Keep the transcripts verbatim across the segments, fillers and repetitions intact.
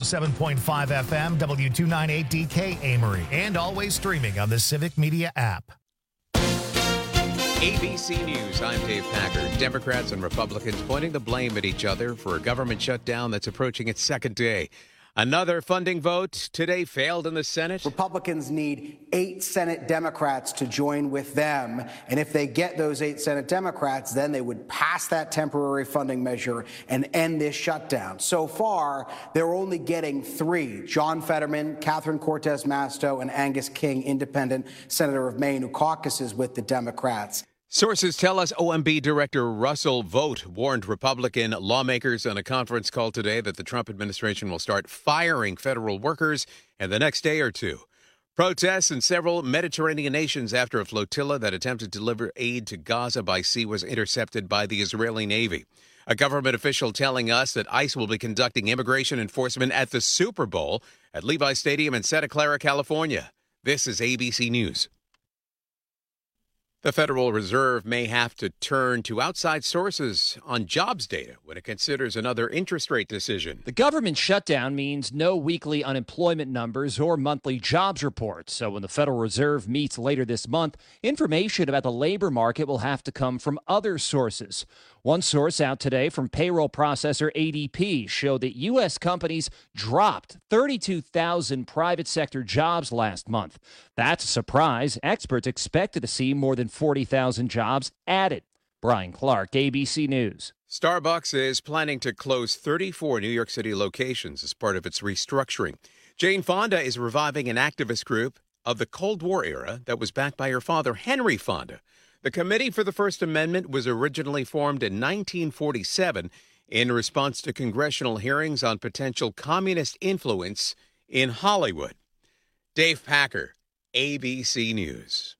seven point five F M, W two ninety-eight D K Amory, and always streaming on the Civic Media app. A B C News, I'm Dave Packer. Democrats and Republicans pointing the blame at each other for a government shutdown that's approaching its second day. Another funding vote today failed in the Senate. Republicans need eight Senate Democrats to join with them. And if they get those eight Senate Democrats, then they would pass that temporary funding measure and end this shutdown. So far, they're only getting three: John Fetterman, Catherine Cortez Masto, and Angus King, independent senator of Maine, who caucuses with the Democrats. Sources tell us O M B Director Russell Vought warned Republican lawmakers on a conference call today that the Trump administration will start firing federal workers in the next day or two. Protests in several Mediterranean nations after a flotilla that attempted to deliver aid to Gaza by sea was intercepted by the Israeli Navy. A government official telling us that ICE will be conducting immigration enforcement at the Super Bowl at Levi Stadium in Santa Clara, California. This is A B C News. The Federal Reserve may have to turn to outside sources on jobs data when it considers another interest rate decision. The government shutdown means no weekly unemployment numbers or monthly jobs reports. So when the Federal Reserve meets later this month, information about the labor market will have to come from other sources. One source out today from payroll processor A D P showed that U S companies dropped thirty-two thousand private sector jobs last month. That's a surprise. Experts expected to see more than forty thousand jobs added. Brian Clark, A B C News. Starbucks is planning to close thirty-four New York City locations as part of its restructuring. Jane Fonda is reviving an activist group of the Cold War era that was backed by her father, Henry Fonda. The Committee for the First Amendment was originally formed in nineteen forty-seven in response to congressional hearings on potential communist influence in Hollywood. Dave Packer, A B C News.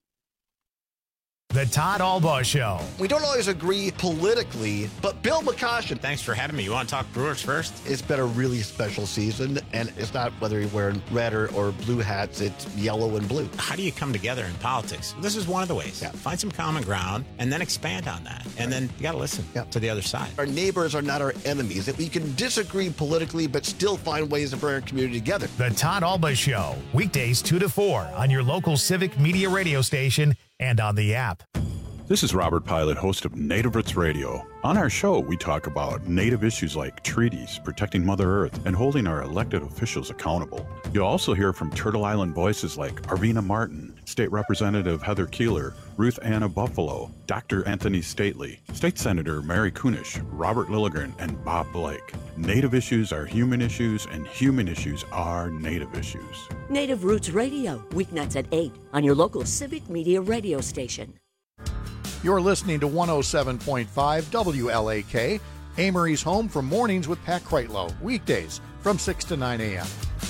The Todd Albaugh Show. We don't always agree politically, but Bill McCoshen. Thanks for having me. You want to talk Brewers first? It's been a really special season, and it's not whether you're wearing red or, or blue hats, it's yellow and blue. How do you come together in politics? This is one of the ways. Yeah. Find some common ground and then expand on that. And right. then you got to listen yeah. to the other side. Our neighbors are not our enemies. That we can disagree politically, but still find ways to bring our community together. The Todd Albaugh Show, weekdays two to four on your local Civic Media radio station and on the app. This is Robert Pilot, host of Native Roots Radio. On our show, we talk about Native issues like treaties, protecting Mother Earth, and holding our elected officials accountable. You'll also hear from Turtle Island voices like Arvina Martin, State Representative Heather Keeler, Ruth Anna Buffalo, Doctor Anthony Stately, State Senator Mary Kunish, Robert Lilligren, and Bob Blake. Native issues are human issues, and human issues are Native issues. Native Roots Radio, weeknights at eight on your local Civic Media radio station. You're listening to one oh seven point five W L A K, Amory's home for mornings with Pat Kreitlow, weekdays from six to nine a.m.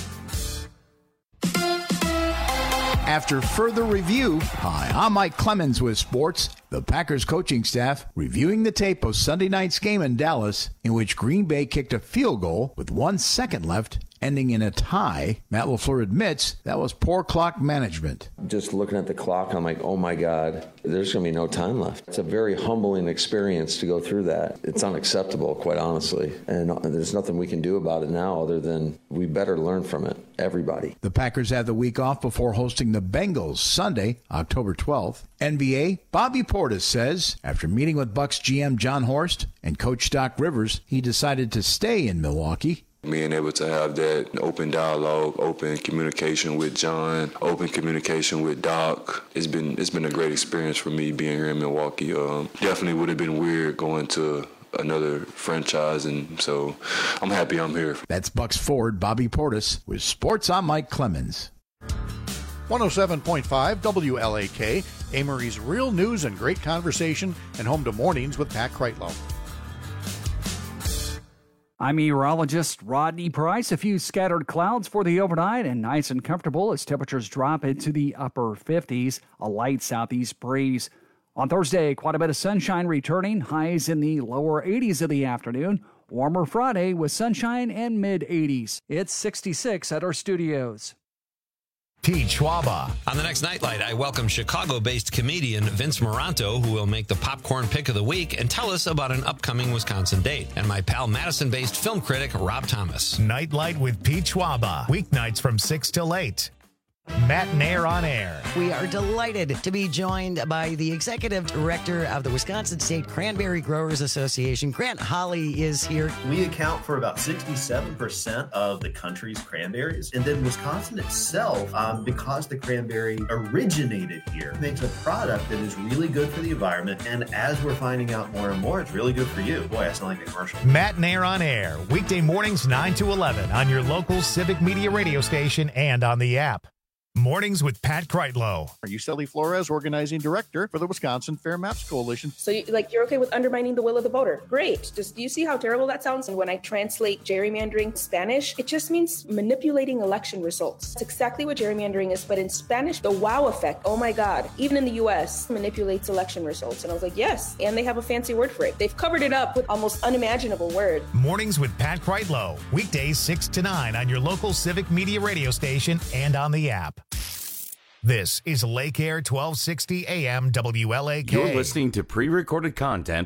After further review, hi, I'm Mike Clemens with sports. The Packers coaching staff reviewing the tape of Sunday night's game in Dallas, in which Green Bay kicked a field goal with one second left, ending in a tie. Matt LaFleur admits that was poor clock management. Just looking at the clock, I'm like, oh my God, there's going to be no time left. It's a very humbling experience to go through that. It's unacceptable, quite honestly. And there's nothing we can do about it now other than we better learn from it, everybody. The Packers have the week off before hosting the Bengals Sunday, October twelfth. N B A, Bobby Portis says, after meeting with Bucks G M John Horst and Coach Doc Rivers, he decided to stay in Milwaukee. Being able to have that open dialogue, open communication with John, open communication with Doc, it's been it's been a great experience for me being here in Milwaukee. Um, definitely would have been weird going to another franchise, and so I'm happy I'm here. That's Bucks forward Bobby Portis with Sports. I'm Mike Clemens. one oh seven point five W L A K, Amory's real news and great conversation, and home to mornings with Pat Kreitlow. I'm meteorologist Rodney Price. A few scattered clouds for the overnight and nice and comfortable as temperatures drop into the upper fifties. A light southeast breeze. On Thursday, quite a bit of sunshine returning. Highs in the lower eighties of the afternoon. Warmer Friday with sunshine and mid eighties. It's sixty-six at our studios. Pete Schwaba. On the next Nightlight, I welcome Chicago-based comedian Vince Moranto, who will make the popcorn pick of the week and tell us about an upcoming Wisconsin date. And my pal Madison-based film critic Rob Thomas. Nightlight with Pete Schwaba. Weeknights from six till eight. Matt Nair on air. We are delighted to be joined by the executive director of the Wisconsin State Cranberry Growers Association. Grant Holly is here. We account for about sixty-seven percent of the country's cranberries. And then Wisconsin itself, um, because the cranberry originated here, makes a product that is really good for the environment. And as we're finding out more and more, it's really good for you. Boy, I sound like a commercial. Matt Nair on air. Weekday mornings nine to eleven on your local Civic Media radio station and on the app. Mornings with Pat Kreitlow. Are you Sally Flores, organizing director for the Wisconsin Fair Maps Coalition? So, you, like, you're okay with undermining the will of the voter? Great. Just do you see how terrible that sounds? And when I translate gerrymandering Spanish, it just means manipulating election results. It's exactly what gerrymandering is, but in Spanish, the wow effect. Oh my God! Even in the U S, manipulates election results. And I was like, yes. And they have a fancy word for it. They've covered it up with almost unimaginable word. Mornings with Pat Kreitlow. Weekdays six to nine on your local Civic Media radio station and on the app. This is Lake Air twelve sixty A M W L A K. You're listening to pre-recorded content.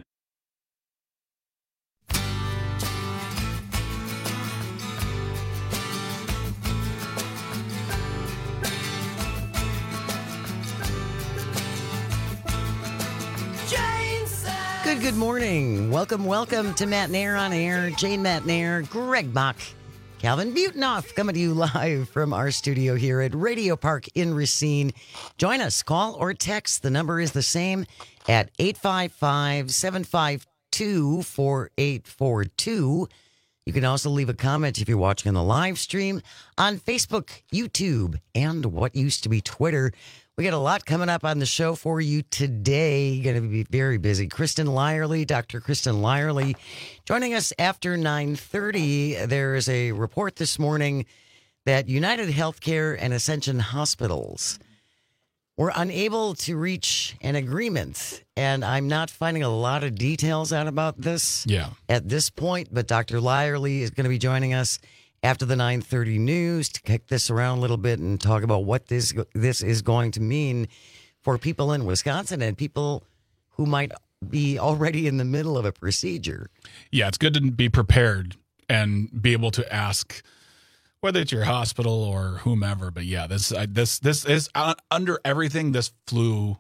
Good, good morning. Welcome, welcome to Matt Nair on air. Jane Matt Nair, Greg Bach, Calvin Butenoff coming to you live from our studio here at Radio Park in Racine. Join us, call or text. The number is the same at eight five five, seven five two, four eight four two. You can also leave a comment if you're watching on the live stream on Facebook, YouTube, and what used to be Twitter. We got a lot coming up on the show for you today. Going to be very busy. Kristen Lyerly, Doctor Kristen Lyerly, joining us after nine thirty. There is a report this morning that United Healthcare and Ascension Hospitals were unable to reach an agreement. And I'm not finding a lot of details out about this yeah. at this point. But Doctor Lyerly is going to be joining us after the nine thirty news to kick this around a little bit and talk about what this this is going to mean for people in Wisconsin and people who might be already in the middle of a procedure. Yeah, it's good to be prepared and be able to ask whether it's your hospital or whomever. But yeah, this uh, this this is uh, under everything. This flew.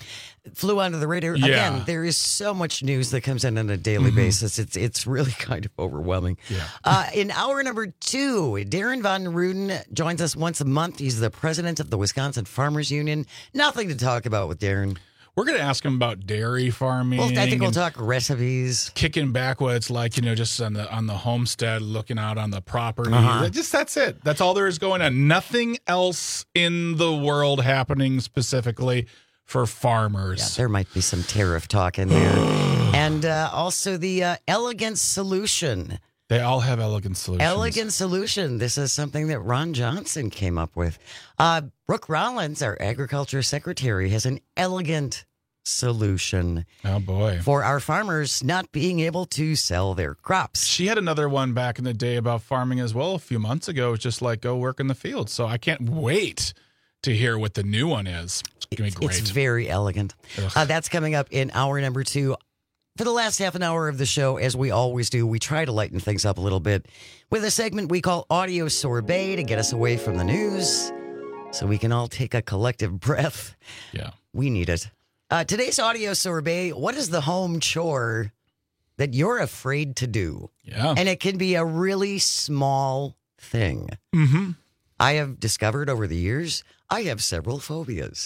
Flew under the radar. Yeah. Again, there is so much news that comes in on a daily mm-hmm. basis. It's it's really kind of overwhelming. Yeah. Uh, in hour number two, Darren Von Ruden joins us once a month. He's the president of the Wisconsin Farmers Union. Nothing to talk about with Darren. We're going to ask him about dairy farming. Well, I think we'll talk recipes. Kicking back what it's like, you know, just on the on the homestead, looking out on the property. Uh-huh. Just that's it. That's all there is going on. Nothing else in the world happening specifically for farmers. Yeah, there might be some tariff talk in there. And uh, also the uh, Elegant Solution. They all have Elegant Solutions. Elegant Solution. This is something that Ron Johnson came up with. Uh, Brooke Rollins, our agriculture secretary, has an elegant solution. Oh, boy. For our farmers not being able to sell their crops. She had another one back in the day about farming as well a few months ago. It was just like, go work in the field. So I can't wait to hear what the new one is. It's going to be great. It's very elegant. Uh, that's coming up in hour number two. For the last half an hour of the show, as we always do, we try to lighten things up a little bit with a segment we call Audio Sorbet to get us away from the news so we can all take a collective breath. Yeah. We need it. Uh, today's Audio Sorbet, what is the home chore that you're afraid to do? Yeah. And it can be a really small thing. Mm-hmm. I have discovered over the years, I have several phobias.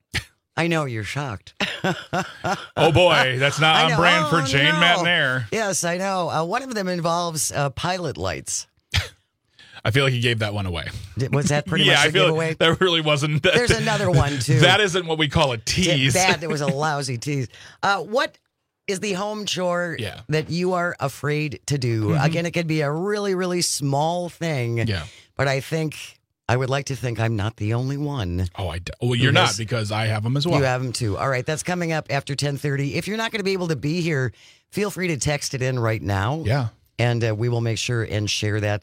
I know you're shocked. Oh, boy. That's not on brand for oh, Jane no. Matt Nair. Yes, I know. Uh, one of them involves uh, pilot lights. I feel like he gave that one away. Was that pretty yeah, much a I feel giveaway? Like that really wasn't. That, There's another one, too. That isn't what we call a tease. That it was a lousy tease. Uh, what is the home chore yeah. that you are afraid to do? Mm-hmm. Again, it could be a really, really small thing. Yeah. But I think... I would like to think I'm not the only one. Oh, I do. Well, you're not because I have them as well. You have them too. All right, that's coming up after ten thirty. If you're not going to be able to be here, feel free to text it in right now. Yeah. And uh, we will make sure and share that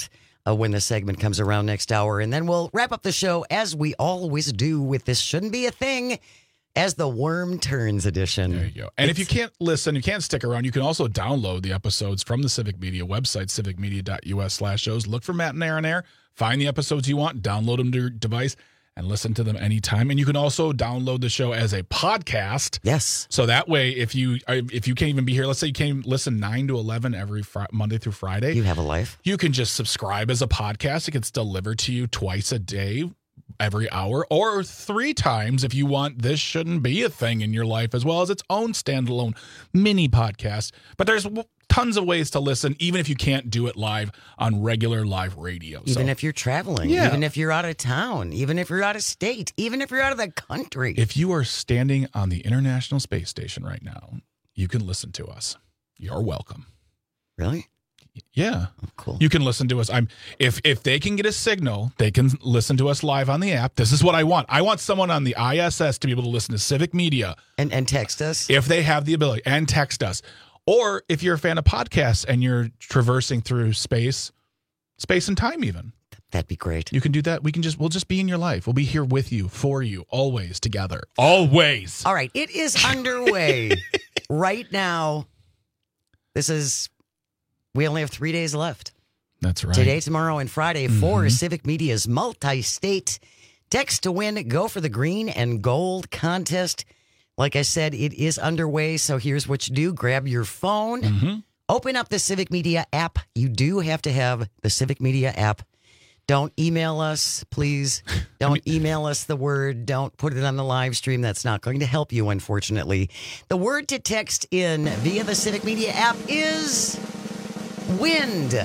uh, when the segment comes around next hour. And then we'll wrap up the show, as we always do with This Shouldn't Be a Thing, as the Worm Turns edition. There you go. And it's, if you can't listen, you can't stick around, you can also download the episodes from the Civic Media website, civic media dot u s slash shows. Look for Matt and Aaron Air. Find the episodes you want, download them to your device, and listen to them anytime. And you can also download the show as a podcast. Yes. So that way, if you if you can't even be here, let's say you can't listen nine to eleven every fr- Monday through Friday. You have a life. You can just subscribe as a podcast. It gets delivered to you twice a day, every hour, or three times if you want. This shouldn't be a thing in your life, as well as its own standalone mini podcast. But there's tons of ways to listen, even if you can't do it live on regular live radio. Even so, if you're traveling, yeah. even if you're out of town, even if you're out of state, even if you're out of the country. If you are standing on the International Space Station right now, you can listen to us. You're welcome. Really? Yeah. Oh, cool. You can listen to us. I'm if if they can get a signal, they can listen to us live on the app. This is what I want. I want someone on the I S S to be able to listen to Civic Media. And and text us. If they have the ability. And text us. Or if you're a fan of podcasts and you're traversing through space, space and time even. That'd be great. You can do that. We can just we'll just be in your life. We'll be here with you, for you, always together. Always. All right. It is underway right now. This is We only have three days left. That's right. Today, tomorrow, and Friday for Mm-hmm. Civic Media's multi-state Text to Win, Go for the Green and Gold contest. Like I said, it is underway, so here's what you do. Grab your phone, mm-hmm. open up the Civic Media app. You do have to have the Civic Media app. Don't email us, please. Don't I mean, email us the word. Don't put it on the live stream. That's not going to help you, unfortunately. The word to text in via the Civic Media app is wind.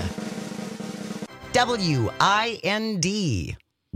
W I N D.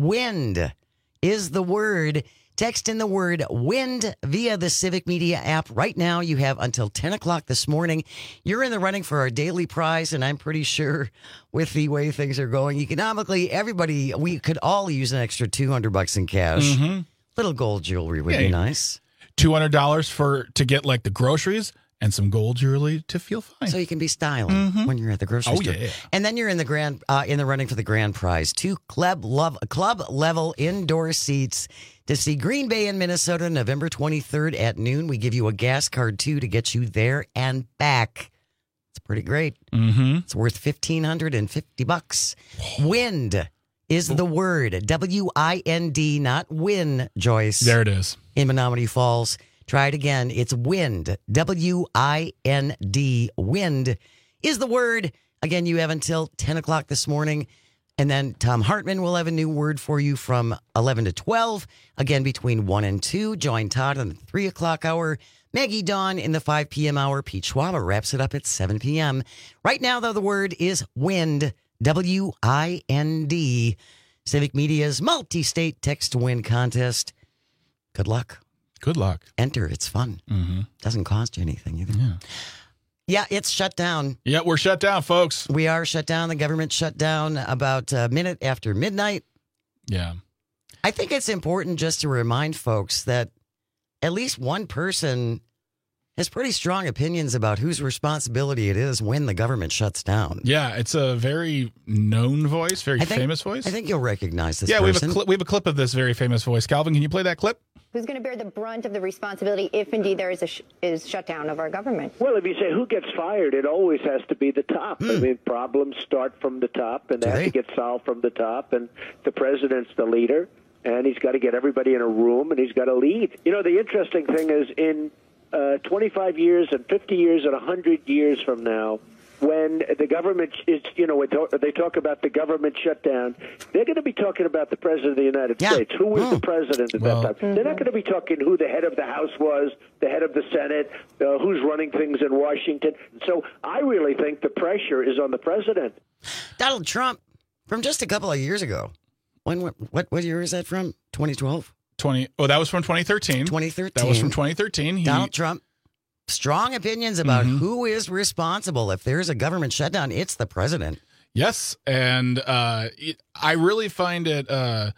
Wind is the word. Text in the word wind via the Civic Media app. Right now, you have until ten o'clock this morning. You're in the running for our daily prize, and I'm pretty sure with the way things are going, economically, everybody, we could all use an extra two hundred bucks in cash. Mm-hmm. Little gold jewelry would yeah, be nice. two hundred dollars for to get like the groceries and some gold jewelry to feel fine. So you can be styling mm-hmm. when you're at the grocery oh, store. Yeah. And then you're in the grand uh, in the running for the grand prize. Two club love club level indoor seats to see Green Bay in Minnesota November twenty-third at noon. We give you a gas card too to get you there and back. It's pretty great. Mm-hmm. It's worth fifteen hundred fifty bucks. Wind is the word. W I N D, not win, Joyce. There it is. In Menominee Falls. Try it again. It's wind. W I N D. Wind is the word. Again, you have until ten o'clock this morning. And then Tom Hartman will have a new word for you from eleven to twelve. Again, between one and two. Join Todd on the three o'clock hour. Maggie Dawn in the five p.m. hour. Pete Schwaba wraps it up at seven p.m. Right now, though, the word is wind. W I N D. Civic Media's multi-state text-to-win contest. Good luck. Good luck. Enter. It's fun. Mm-hmm. Doesn't cost you anything either. Yeah. Yeah, it's shut down. Yeah, we're shut down, folks. We are shut down. The government shut down about a minute after midnight. Yeah. I think it's important just to remind folks that at least one person has pretty strong opinions about whose responsibility it is when the government shuts down. Yeah, it's a very known voice, very I think, famous voice. I think you'll recognize this yeah, person. we have, a cli- we have a clip of this very famous voice. Calvin, can you play that clip? Who's going to bear the brunt of the responsibility if indeed there is a sh- is shutdown of our government? Well, if you say who gets fired, it always has to be the top. Mm. I mean, problems start from the top, and they have to get solved from the top, and the president's the leader, and he's got to get everybody in a room, and he's got to lead. You know, the interesting thing is in uh, twenty-five years and fifty years and one hundred years from now, when the government is, you know, they talk about the government shutdown, they're going to be talking about the president of the United yeah. States. Who was oh. the president at well, that time? Mm-hmm. They're not going to be talking who the head of the House was, the head of the Senate, uh, who's running things in Washington. So I really think the pressure is on the president. Donald Trump, from just a couple of years ago. When what what year is that from? twenty twelve? twenty Oh, that was from twenty thirteen. twenty thirteen. That was from twenty thirteen. He, Donald Trump. Strong opinions about mm-hmm. who is responsible. If there's a government shutdown, it's the president. Yes, and uh, it, I really find it. Uh,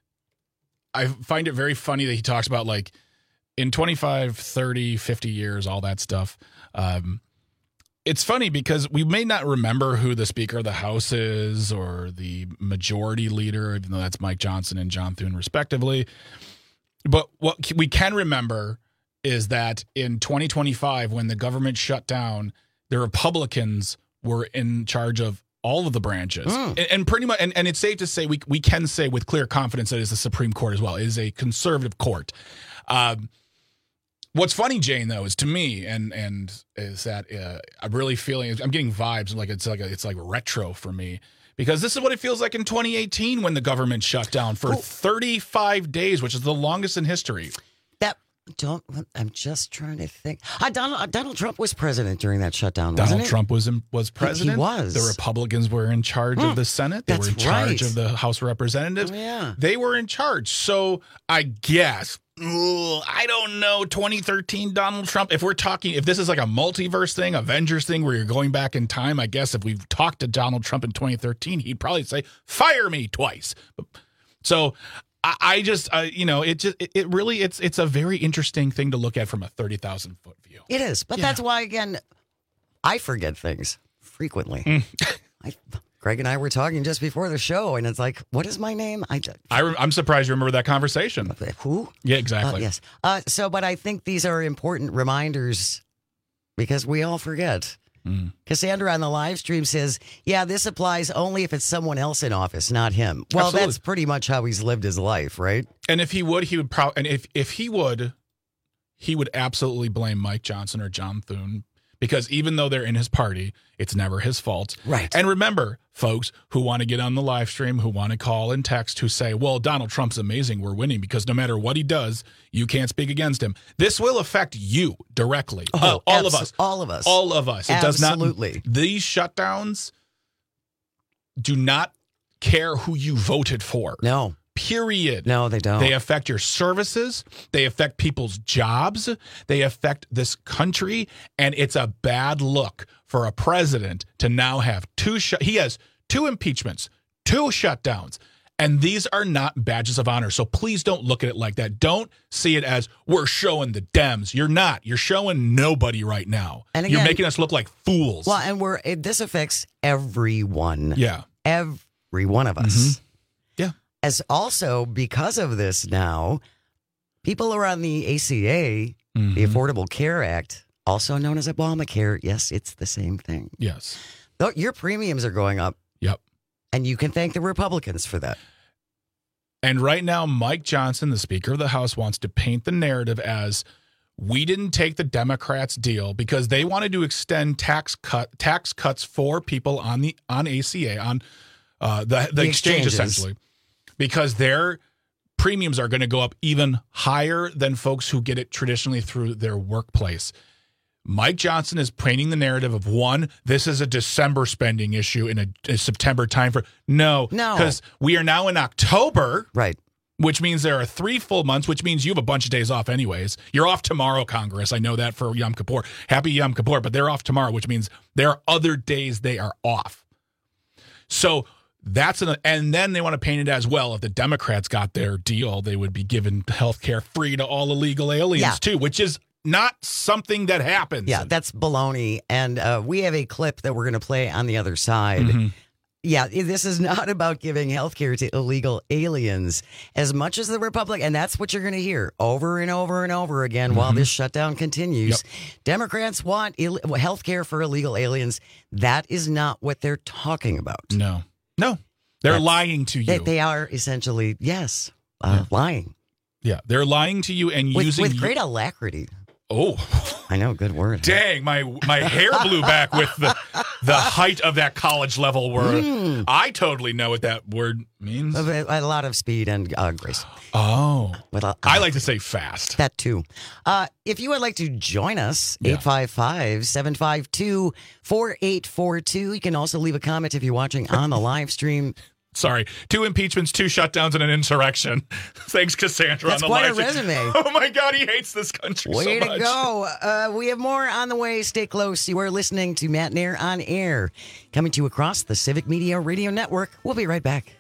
I find it very funny that he talks about like in twenty-five, thirty, fifty years, all that stuff. Um, It's funny because we may not remember who the Speaker of the House is or the Majority Leader, even though that's Mike Johnson and John Thune, respectively. But what we can remember is that in twenty twenty-five, when the government shut down, the Republicans were in charge of all of the branches. Mm. And, and pretty much, and, and it's safe to say, we we can say with clear confidence that it is the Supreme Court as well. It is a conservative court. Um, what's funny, Jane, though, is to me, and and is that uh, I'm really feeling, I'm getting vibes like it's like a, it's like retro for me. Because this is what it feels like in twenty eighteen when the government shut down for Ooh. thirty-five days, which is the longest in history. That don't. I'm just trying to think. Uh, Donald uh, Donald Trump was president during that shutdown. Donald wasn't Trump was in, was president. He, he was. The Republicans were in charge mm, of the Senate. They were in charge right. of the House of Representatives. Oh, yeah, they were in charge. So I guess. Ugh, I don't know, twenty thirteen Donald Trump. If we're talking, if this is like a multiverse thing, Avengers thing where you're going back in time, I guess if we've talked to Donald Trump in twenty thirteen, he'd probably say, fire me twice. So I, I just, uh, you know, it just, it, it really, it's it's a very interesting thing to look at from a thirty thousand foot view. It is. But yeah. That's why, again, I forget things frequently. Mm. I Greg and I were talking just before the show, and it's like, what is my name? I, I re- I'm surprised you remember that conversation. Who? Yeah, exactly. Uh, yes. Uh, so, but I think these are important reminders because we all forget. Mm. Cassandra on the live stream says, yeah, this applies only if it's someone else in office, not him. Well, Absolutely. That's pretty much how he's lived his life, right? And if he would, he would probably, and if, if he would, he would absolutely blame Mike Johnson or John Thune. Because even though they're in his party, it's never his fault. Right. And remember, folks who want to get on the live stream, who want to call and text, who say, well, Donald Trump's amazing, we're winning, because no matter what he does, you can't speak against him. This will affect you directly. Oh, all, all abso- of us. All of us. All of us. It Absolutely. does not. These shutdowns do not care who you voted for. No. Period. No, they don't. They affect your services. They affect people's jobs. They affect this country. And it's a bad look for a president to now have two shut. He has two impeachments, two shutdowns. And these are not badges of honor. So please don't look at it like that. Don't see it as we're showing the Dems. You're not. You're showing nobody right now. And again, you're making us look like fools. Well, and we're it, this affects everyone. Yeah. Every one of us. Mm-hmm. Yeah. As also, because of this now, people are on the A C A, mm-hmm. the Affordable Care Act, also known as Obamacare. Yes, it's the same thing. Yes. Though your premiums are going up. Yep. And you can thank the Republicans for that. And right now, Mike Johnson, the Speaker of the House, wants to paint the narrative as we didn't take the Democrats' deal because they wanted to extend tax cut tax cuts for people on the on A C A, on uh, the, the, the exchange, essentially, because their premiums are going to go up even higher than folks who get it traditionally through their workplace. Mike Johnson is painting the narrative of, one, this is a December spending issue in a, a September time for no, no, because we are now in October, right? Which means there are three full months, which means you have a bunch of days off anyways. You're off tomorrow, Congress. I know that for Yom Kippur. Happy Yom Kippur, but they're off tomorrow, which means there are other days they are off. So that's an, and then they want to paint it as, well, if the Democrats got their deal, they would be given health care free to all illegal aliens yeah. too, which is not something that happens. Yeah, that's baloney. And uh, we have a clip that we're going to play on the other side. Mm-hmm. Yeah, this is not about giving health care to illegal aliens as much as the Republic. And that's what you're going to hear over and over and over again mm-hmm. while this shutdown continues. Yep. Democrats want Ill- health care for illegal aliens. That is not what they're talking about. No, no, they're that's, lying to you. They, they are essentially, yes, uh, yeah. lying. Yeah, they're lying to you and with, using with great alacrity. Oh, I know. Good word. Dang, my my hair blew back with the the height of that college level word. Mm. I totally know what that word means. A, a lot of speed and uh, grace. Oh. With a, uh, I like to say fast. That too. Uh, if you would like to join us, yeah. eight five five, seven five two, four eight four two. You can also leave a comment if you're watching on the live stream. Sorry, two impeachments, two shutdowns, and an insurrection. Thanks, Cassandra. That's on the quite live a resume. Oh my God, he hates this country way so much. Way to go! Uh, we have more on the way. Stay close. You are listening to Matt Nair on Air, coming to you across the Civic Media Radio Network. We'll be right back.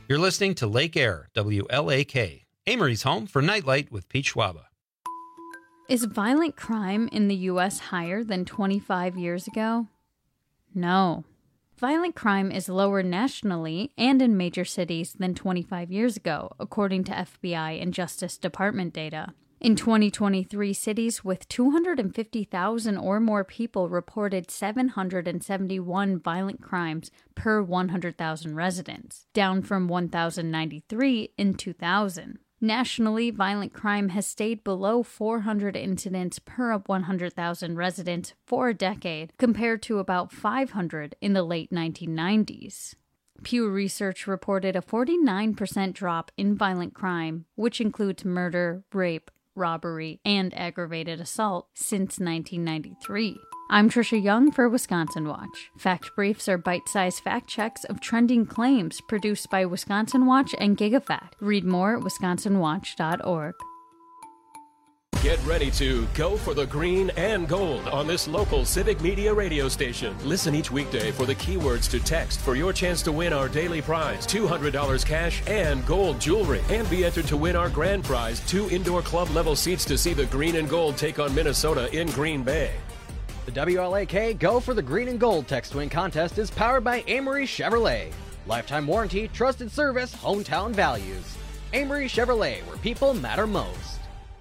You're listening to Lake Air, W L A K, Amory's home for Nightlight with Pete Schwaba. Is violent crime in the U S higher than twenty-five years ago? No. Violent crime is lower nationally and in major cities than twenty-five years ago, according to F B I and Justice Department data. In twenty twenty-three, cities with two hundred fifty thousand or more people reported seven hundred seventy-one violent crimes per one hundred thousand residents, down from one thousand ninety-three in two thousand. Nationally, violent crime has stayed below four hundred incidents per one hundred thousand residents for a decade, compared to about five hundred in the late nineteen nineties. Pew Research reported a forty-nine percent drop in violent crime, which includes murder, rape, robbery, and aggravated assault since nineteen ninety-three. I'm Trisha Young for Wisconsin Watch. Fact Briefs are bite-sized fact checks of trending claims produced by Wisconsin Watch and GigaFact. Read more at wisconsin watch dot org. Get ready to go for the green and gold on this local Civic Media radio station. Listen each weekday for the keywords to text for your chance to win our daily prize, two hundred dollars cash and gold jewelry. And be entered to win our grand prize, two indoor club level seats to see the green and gold take on Minnesota in Green Bay. The W L A K Go for the Green and Gold text win contest is powered by Amory Chevrolet. Lifetime warranty, trusted service, hometown values. Amory Chevrolet, where people matter most.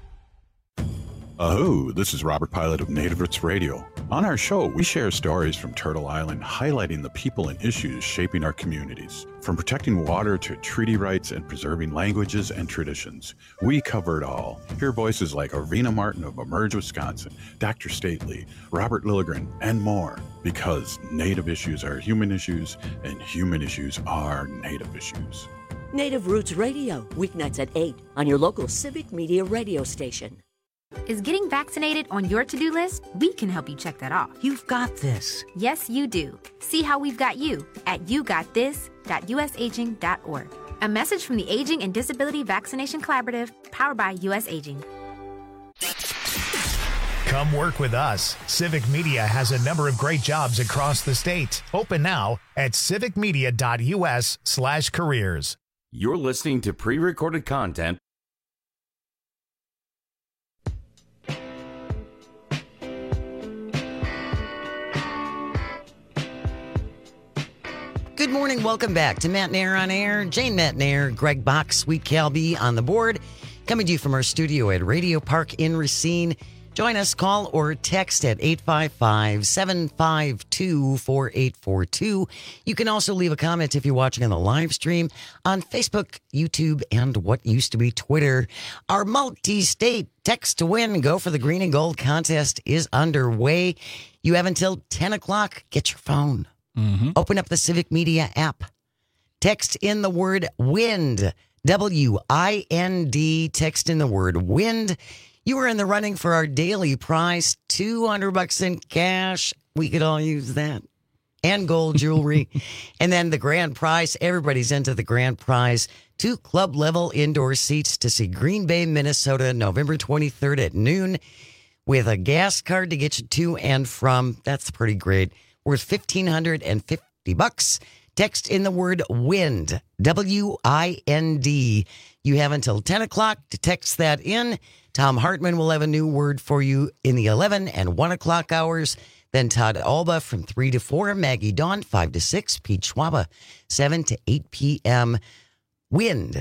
Oh, this is Robert Pilot of Native Roots Radio. On our show, we share stories from Turtle Island highlighting the people and issues shaping our communities. From protecting water to treaty rights and preserving languages and traditions, we cover it all. Hear voices like Arvina Martin of Emerge, Wisconsin, Doctor Stately, Robert Lilligren, and more. Because Native issues are human issues, and human issues are Native issues. Native Roots Radio, weeknights at eight on your local Civic Media radio station. Is getting vaccinated on your to-do list? We can help you check that off. You've got this. Yes, you do. See how we've got you at you got this dot u s aging dot org. A message from the Aging and Disability Vaccination Collaborative, powered by U S Aging. Come work with us. Civic Media has a number of great jobs across the state. Open now at civic media dot u s slash careers. You're listening to pre-recorded content. Good morning. Welcome back to Matt Nair on Air. Jane Matt Nair, Greg Bach, Sweet Calby on the board. Coming to you from our studio at Radio Park in Racine. Join us, call or text at eight five five, seven five two, four eight four two. You can also leave a comment if you're watching on the live stream on Facebook, YouTube, and what used to be Twitter. Our multi-state text to win, go for the green and gold contest is underway. You have until ten o'clock. Get your phone. Mm-hmm. Open up the Civic Media app. Text in the word wind, W I N D. Text in the word wind. You are in the running for our daily prize, two hundred bucks in cash. We could all use that. And gold jewelry. And then the grand prize. Everybody's into the grand prize. Two club level indoor seats to see Green Bay, Minnesota, November twenty-third at noon, with a gas card to get you to and from. That's pretty great. Worth fifteen hundred fifty bucks. Text in the word wind, W I N D. You have until ten o'clock to text that in. Tom Hartman will have a new word for you in the eleven and one o'clock hours. Then Todd Alba from three to four. Maggie Dawn, five to six. Pete Schwaba, seven to eight p.m. Wind,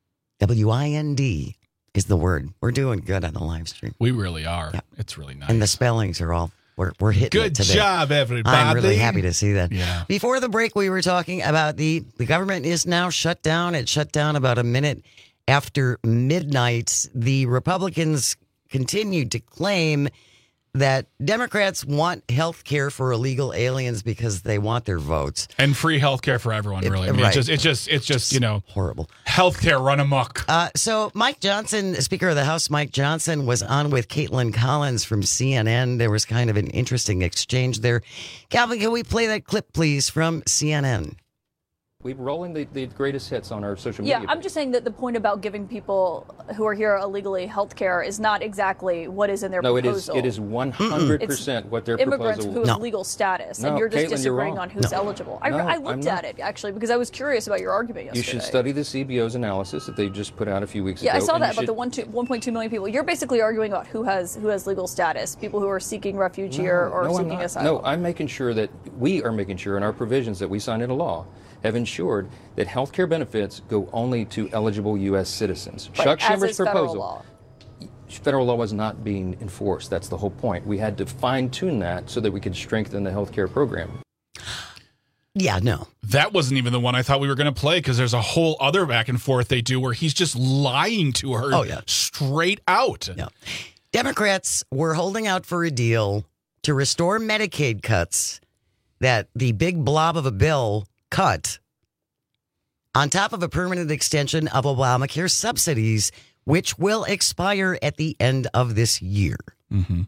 W I N D is the word. We're doing good on the live stream. We really are. Yeah. It's really nice. And the spellings are all We're, we're hitting Good it today. job, everybody. I'm really happy to see that. Yeah. Before the break, we were talking about the, the government is now shut down. It shut down about a minute after midnight. The Republicans continued to claim that Democrats want health care for illegal aliens because they want their votes. And free health care for everyone, really. I mean, right. it's just, it's just, it's just, you know, horrible. Health care run amok. Uh, so Mike Johnson, Speaker of the House, Mike Johnson, was on with Caitlin Collins from C N N. There was kind of an interesting exchange there. Calvin, can we play that clip, please, from C N N? We're rolling the, the greatest hits on our social Yeah, media. I'm just saying that the point about giving people who are here illegally health care is not exactly what is in their no, proposal. it is it is one hundred percent what their immigrants proposal who have legal status, No, and you're just Caitlin, you're disagreeing wrong. on who's No. eligible. I, No, I I'm looked not. at it, actually, because I was curious about your argument yesterday. You should study the C B O's analysis that they just put out a few weeks Yeah, ago. I saw and that you about should- the one, two, one point two million people. You're basically arguing about who has who has legal status, people who are seeking refuge here or no, I'm seeking not. asylum. No, I'm making sure that we are making sure in our provisions that we signed into law have ensured that health care benefits go only to eligible U S citizens. Right, Chuck as Schumer's is federal proposal. law. Federal law was not being enforced. That's the whole point. We had to fine-tune that so that we could strengthen the health care program. Yeah, no. That wasn't even the one I thought we were going to play because there's a whole other back and forth they do where he's just lying to her Oh, yeah. straight out. Yeah. Democrats were holding out for a deal to restore Medicaid cuts that the big blob of a bill cut on top of a permanent extension of Obamacare subsidies, which will expire at the end of this year. Mm-hmm.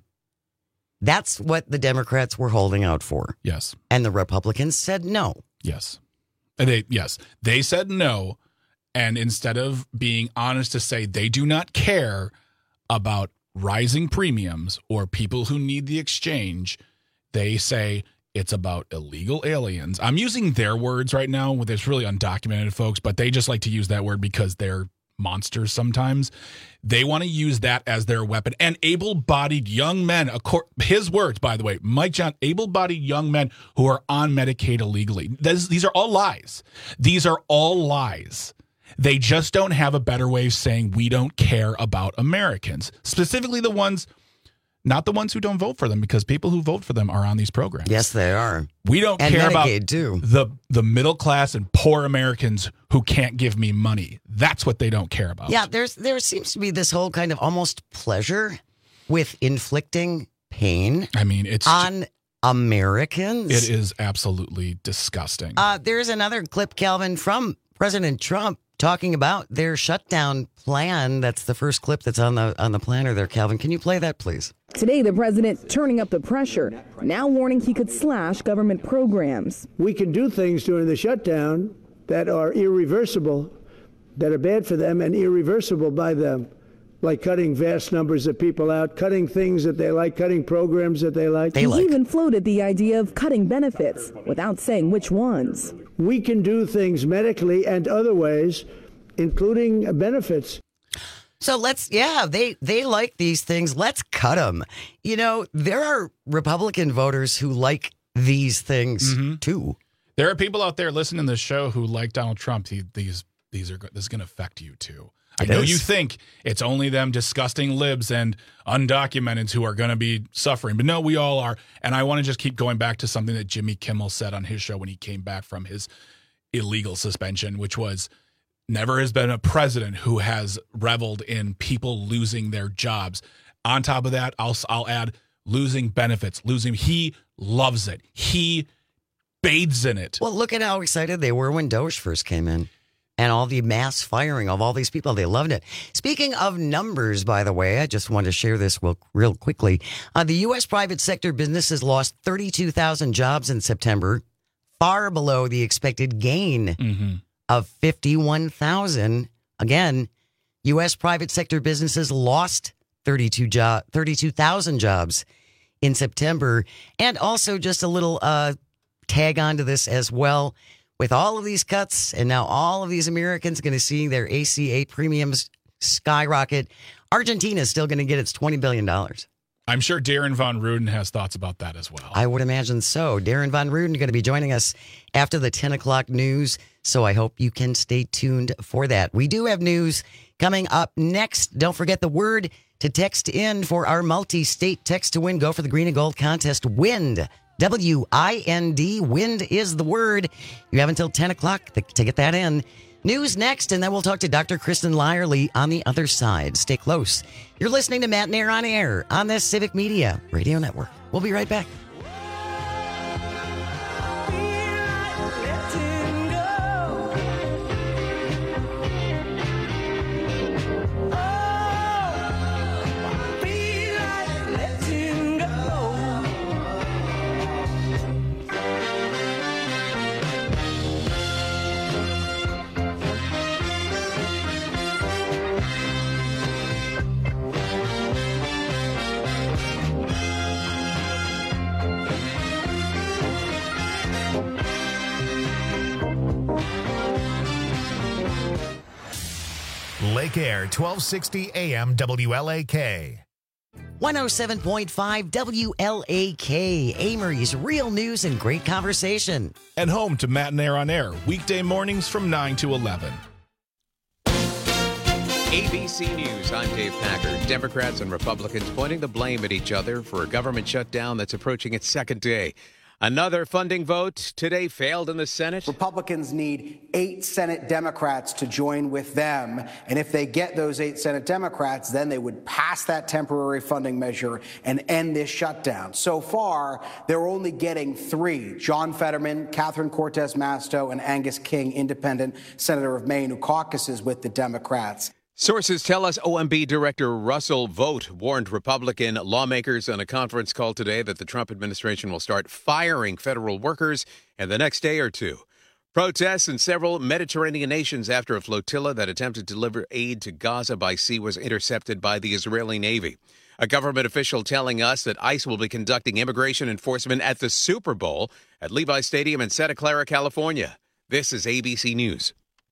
That's what the Democrats were holding out for. Yes. And the Republicans said no. Yes. And they yes. They said no. And instead of being honest to say they do not care about rising premiums or people who need the exchange, they say it's about illegal aliens. I'm using their words right now. It's really undocumented, folks, but they just like to use that word because they're monsters sometimes. They want to use that as their weapon. And able-bodied young men, his words, by the way, Mike John, able-bodied young men who are on Medicaid illegally. This, these are all lies. These are all lies. They just don't have a better way of saying we don't care about Americans, specifically the ones, not the ones who don't vote for them, because people who vote for them are on these programs. Yes, they are. We don't and care Medicaid about too. the the middle class and poor Americans who can't give me money. That's what they don't care about. Yeah, there's there seems to be this whole kind of almost pleasure with inflicting pain. I mean, it's on Americans. It is absolutely disgusting. Uh, there's another clip, Calvin, from President Trump talking about their shutdown plan. That's the first clip that's on the on the planner there, Calvin. Can you play that, please? Today, the president turning up the pressure, now warning he could slash government programs. We can do things during the shutdown that are irreversible, that are bad for them and irreversible by them, like cutting vast numbers of people out, cutting things that they like, cutting programs that they like. He even floated the idea of cutting benefits without saying which ones. We can do things medically and other ways, including benefits. So let's, yeah, they, they like these things. Let's cut them. You know, there are Republican voters who like these things Mm-hmm. too. There are people out there listening to the show who like Donald Trump. He, these these are this is going to affect you too. I It know is. you think it's only them disgusting libs and undocumented who are going to be suffering, but no, we all are. And I want to just keep going back to something that Jimmy Kimmel said on his show when he came back from his illegal suspension, which was, never has been a president who has reveled in people losing their jobs. On top of that, I'll I'll add losing benefits, losing. He loves it. He bathes in it. Well, look at how excited they were when Doge first came in. And all the mass firing of all these people. They loved it. Speaking of numbers, by the way, I just want to share this real, real quickly. Uh, the U S private sector businesses lost thirty-two thousand jobs in September, far below the expected gain Mm-hmm. of fifty-one thousand. Again, U S private sector businesses lost thirty-two jo- thirty-two thousand jobs in September. And also just a little uh, tag onto this as well. With all of these cuts, and now all of these Americans are going to see their A C A premiums skyrocket, Argentina is still going to get its twenty billion dollars. I'm sure Darren Von Ruden has thoughts about that as well. I would imagine so. Darren Von Ruden going to be joining us after the ten o'clock news, so I hope you can stay tuned for that. We do have news coming up next. Don't forget the word to text in for our multi-state text to win. Go for the green and gold contest. WIND. W I N D. Wind is the word. You have until ten o'clock to, to get that in. News next, and then we'll talk to Doctor Kristen Lyerly on the other side. Stay close. You're listening to Matt Nair on Air on the Civic Media Radio Network. We'll be right back. Lake Air, twelve sixty A M W L A K. one oh seven point five W L A K, Amory's Real News and Great Conversation. And home to Matt and Air on Air, weekday mornings from nine to eleven. A B C News, I'm Dave Packer. Democrats and Republicans pointing the blame at each other for a government shutdown that's approaching its second day. Another funding vote today failed in the Senate. Republicans need eight Senate Democrats to join with them. And if they get those eight Senate Democrats, then they would pass that temporary funding measure and end this shutdown. So far, they're only getting three: John Fetterman, Catherine Cortez Masto, and Angus King, independent senator of Maine, who caucuses with the Democrats. Sources tell us O M B Director Russell Vought warned Republican lawmakers on a conference call today that the Trump administration will start firing federal workers in the next day or two. Protests in several Mediterranean nations after a flotilla that attempted to deliver aid to Gaza by sea was intercepted by the Israeli Navy. A government official telling us that ICE will be conducting immigration enforcement at the Super Bowl at Levi Stadium in Santa Clara, California. This is A B C News.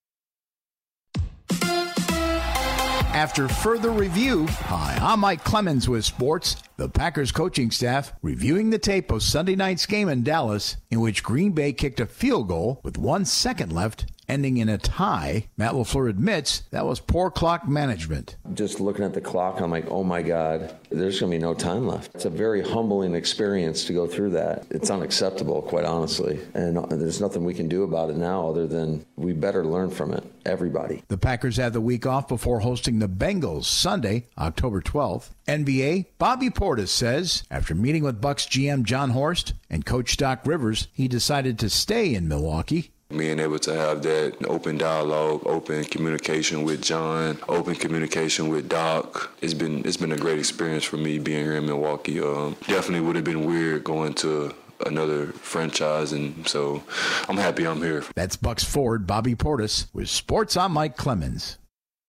After further review, hi, I'm Mike Clemens with sports. The Packers coaching staff reviewing the tape of Sunday night's game in Dallas, in which Green Bay kicked a field goal with one second left, ending in a tie. Matt LaFleur admits that was poor clock management. Just looking at the clock, I'm like, oh my God, there's going to be no time left. It's a very humbling experience to go through that. It's unacceptable, quite honestly. And there's nothing we can do about it now other than we better learn from it, everybody. The Packers had the week off before hosting the Bengals Sunday, October twelfth. N B A, Bobby Portis says, after meeting with Bucks G M John Horst and Coach Doc Rivers, he decided to stay in Milwaukee. Being able to have that open dialogue, open communication with John, open communication with Doc, it's been it's been a great experience for me being here in Milwaukee. Um, definitely would have been weird going to another franchise, and so I'm happy I'm here. That's Bucks forward Bobby Portis with Sports. I'm Mike Clemens.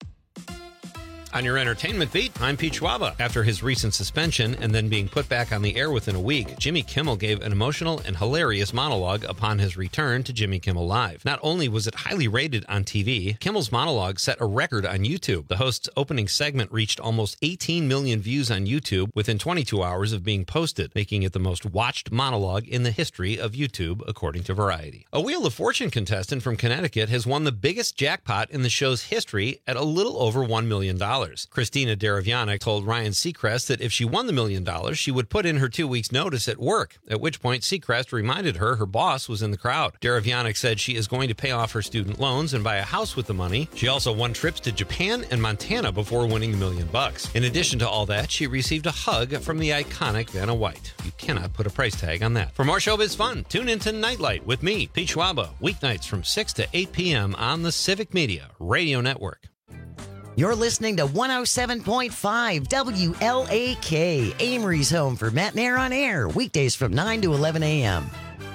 On your entertainment beat, I'm Pete Schwaba. After his recent suspension and then being put back on the air within a week, Jimmy Kimmel gave an emotional and hilarious monologue upon his return to Jimmy Kimmel Live. Not only was it highly rated on T V, Kimmel's monologue set a record on YouTube. The host's opening segment reached almost eighteen million views on YouTube within twenty-two hours of being posted, making it the most watched monologue in the history of YouTube, according to Variety. A Wheel of Fortune contestant from Connecticut has won the biggest jackpot in the show's history at a little over one million dollars. Christina Daravianic told Ryan Seacrest that if she won the million dollars, she would put in her two weeks' notice at work, at which point Seacrest reminded her her boss was in the crowd. Daravianic said she is going to pay off her student loans and buy a house with the money. She also won trips to Japan and Montana before winning the million bucks. In addition to all that, she received a hug from the iconic Vanna White. You cannot put a price tag on that. For more showbiz fun, tune into Nightlight with me, Pete Schwaba, weeknights from six to eight p.m. on the Civic Media Radio Network. You're listening to one oh seven point five W L A K, Amory's home for Matt and Air on Air, weekdays from nine to eleven a.m.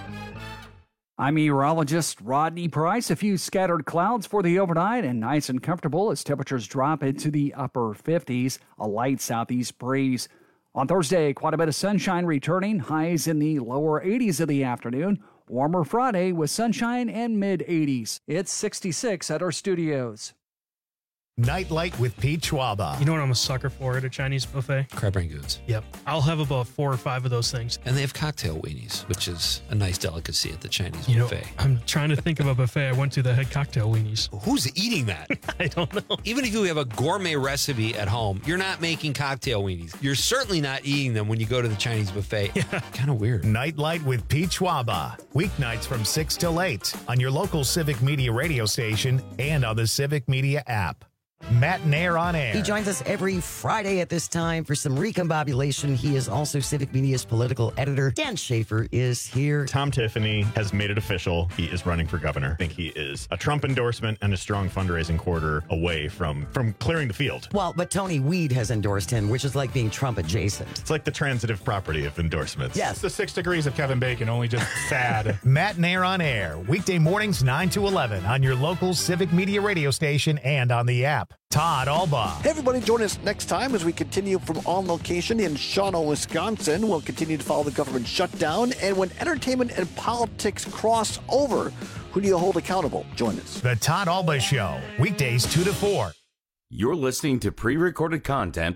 I'm meteorologist Rodney Price. A few scattered clouds for the overnight and nice and comfortable as temperatures drop into the upper fifties, a light southeast breeze. On Thursday, quite a bit of sunshine returning, highs in the lower eighties of the afternoon. Warmer Friday with sunshine and mid-eighties. It's sixty-six at our studios. Nightlight with Pete Schwaba. You know what I'm a sucker for at a Chinese buffet? Crab rangoons. Yep. I'll have about four or five of those things. And they have cocktail weenies, which is a nice delicacy at the Chinese you buffet. Know, I'm trying to think of a buffet I went to that had cocktail weenies. Who's eating that? I don't know. Even if you have a gourmet recipe at home, you're not making cocktail weenies. You're certainly not eating them when you go to the Chinese buffet. Yeah. Kind of weird. Nightlight with Pete Schwaba. Weeknights from six till eight on your local Civic Media radio station and on the Civic Media app. Matt and Air on Air. He joins us every Friday at this time for some recombobulation. He is also Civic Media's political editor. Dan Schaefer is here. Tom Tiffany has made it official. He is running for governor. I think he is a Trump endorsement and a strong fundraising quarter away from, from clearing the field. Well, but Tony Weed has endorsed him, which is like being Trump adjacent. It's like the transitive property of endorsements. Yes. It's the six degrees of Kevin Bacon, only just sad. Matt and Air on Air. Weekday mornings nine to eleven on your local Civic Media radio station and on the app. Todd Albaugh. Hey, everybody, join us next time as we continue from on location in Shawano, Wisconsin. We'll continue to follow the government shutdown. And when entertainment and politics cross over, who do you hold accountable? Join us. The Todd Albaugh Show. Weekdays two to four. You're listening to pre-recorded content.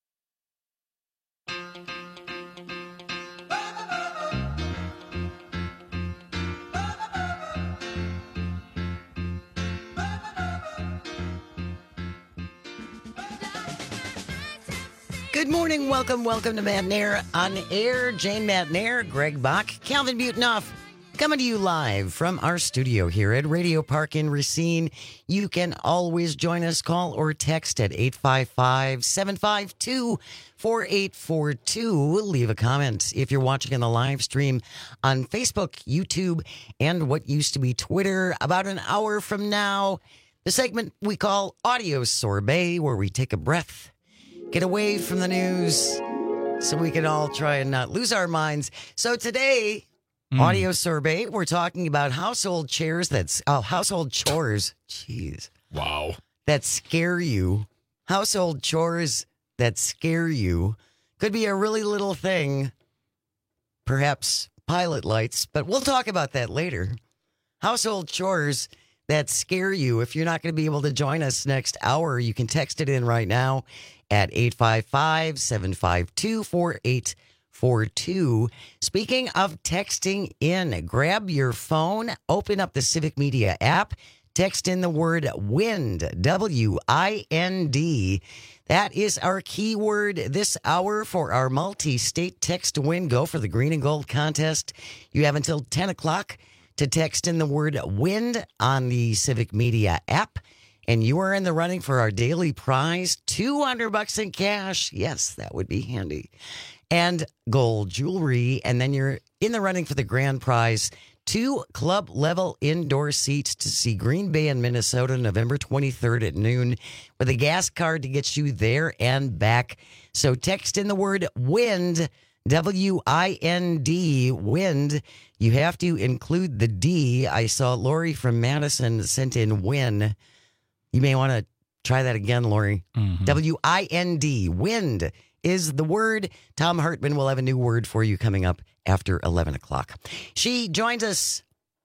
Good morning. Welcome, welcome to Matt Nair on air. Jane Matt Nair, Greg Bach, Calvin Butenoff, coming to you live from our studio here at Radio Park in Racine. You can always join us, call or text at eight five five, seven five two, four eight four two. Leave a comment if you're watching in the live stream on Facebook, YouTube, and what used to be Twitter. About an hour from now, the segment we call Audio Sorbet, where we take a breath, get away from the news so we can all try and not lose our minds. So today, mm. Audio Sorbet, we're talking about household chairs that's oh, household chores. Jeez. Wow. That scare you. Household chores that scare you. Could be a really little thing. Perhaps pilot lights, but we'll talk about that later. Household chores that scare you. If you're not going to be able to join us next hour, you can text it in right now at eight five five, seven five two, four eight four two. Speaking of texting in, grab your phone, open up the Civic Media app, text in the word WIND, W I N D. That is our keyword this hour for our multi-state text to win. Go for the green and gold contest. You have until ten o'clock to text in the word WIND on the Civic Media app. And you are in the running for our daily prize, two hundred bucks in cash. Yes, that would be handy. And gold jewelry. And then you're in the running for the grand prize, two club-level indoor seats to see Green Bay and Minnesota November twenty-third at noon with a gas card to get you there and back. So text in the word WIND, W I N D, WIND. You have to include the D. I saw Lori from Madison sent in WIN. You may want to try that again, Lori. Mm-hmm. W I N D. WIND is the word. Tom Hartman will have a new word for you coming up after eleven o'clock. She joins us.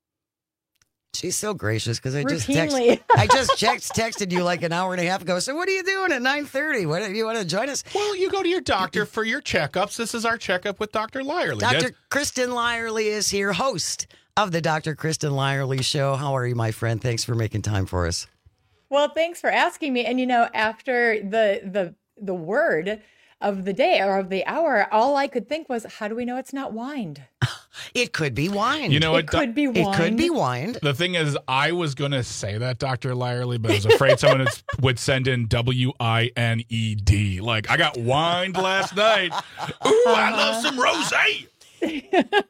She's so gracious because I just text, I just text, texted you like an hour and a half ago. So what are you doing at nine thirty? What, you want to join us? Well, you go to your doctor for your checkups. This is our checkup with Doctor Lyerly. Doctor That's- Kristen Lyerly is here, host of the Doctor Kristen Lyerly Show. How are you, my friend? Thanks for making time for us. Well, thanks for asking me. And, you know, after the the the word of the day or of the hour, all I could think was, how do we know it's not wined? It could be wined. You know, it, it could be wined. It could be wined. The thing is, I was going to say that, Doctor Lyerly, but I was afraid someone would send in W I N E D. Like, I got wined last night. Ooh, I love some rosé.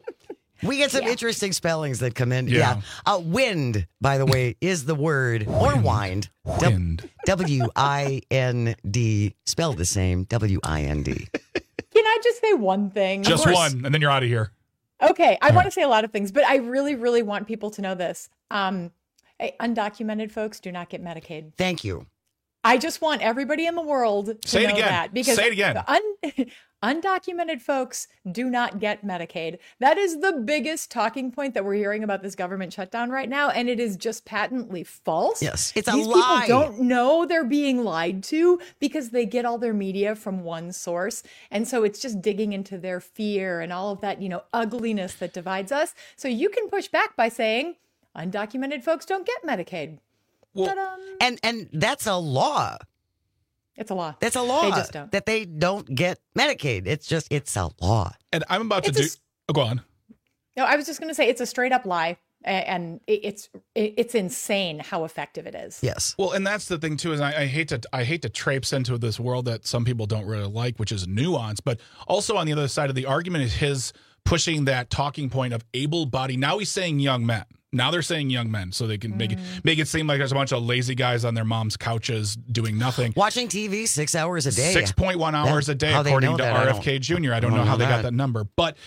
We get some yeah. interesting spellings that come in. Yeah. yeah. Uh, wind, by the way, is the word, or wind. Wind. W I N D, spelled the same, W I N D. Can I just say one thing? Just one, and then you're out of here. Okay, I All want right. to say a lot of things, but I really, really want people to know this. Um, undocumented folks do not get Medicaid. Thank you. I just want everybody in the world to say know it again. that. Because say it again. Un- undocumented folks do not get Medicaid. That is the biggest talking point that we're hearing about this government shutdown right now, and it is just patently false. Yes, it's a These lie. People don't know they're being lied to because they get all their media from one source, and so it's just digging into their fear and all of that, you know, ugliness that divides us. So you can push back by saying undocumented folks don't get Medicaid. Well, and and that's a law. It's a law. That's a law. They just don't. That they don't get Medicaid. It's just, it's a law. And I'm about to it's do, a, oh, go on. No, I was just going to say it's a straight up lie. And it's it's insane how effective it is. Yes. Well, and that's the thing too, is I, I hate to I hate to traipse into this world that some people don't really like, which is nuance. But also on the other side of the argument is his pushing that talking point of able-bodied. Now he's saying young men. Now they're saying young men, so they can make it make it seem like there's a bunch of lazy guys on their mom's couches doing nothing. Watching T V six hours a day. six point one hours that, a day, according to that, R F K Junior I, I don't know, know how they that. got that number. But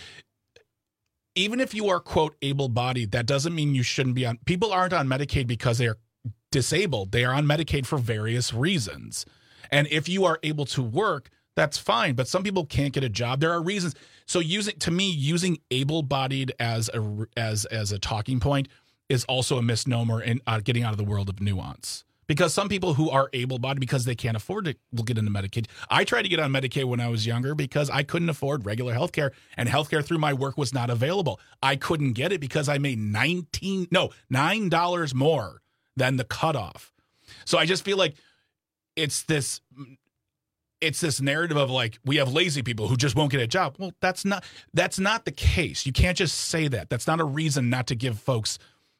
even if you are, quote, able-bodied, that doesn't mean you shouldn't be on. People aren't on Medicaid because they are disabled. They are on Medicaid for various reasons. And if you are able to work, that's fine. But some people can't get a job. There are reasons. So using, to me, using able-bodied as a as as a talking point is also a misnomer in uh, getting out of the world of nuance. because some people who are able-bodied because they can't afford it will get into Medicaid. I tried to get on Medicaid when I was younger because I couldn't afford regular health care, and health care through my work was not available. I couldn't get it because I made nineteen, no, nine dollars more than the cutoff. So I just feel like it's this it's this narrative of like, we have lazy people who just won't get a job. Well, that's not that's not the case. You can't just say that. That's not a reason not to give folks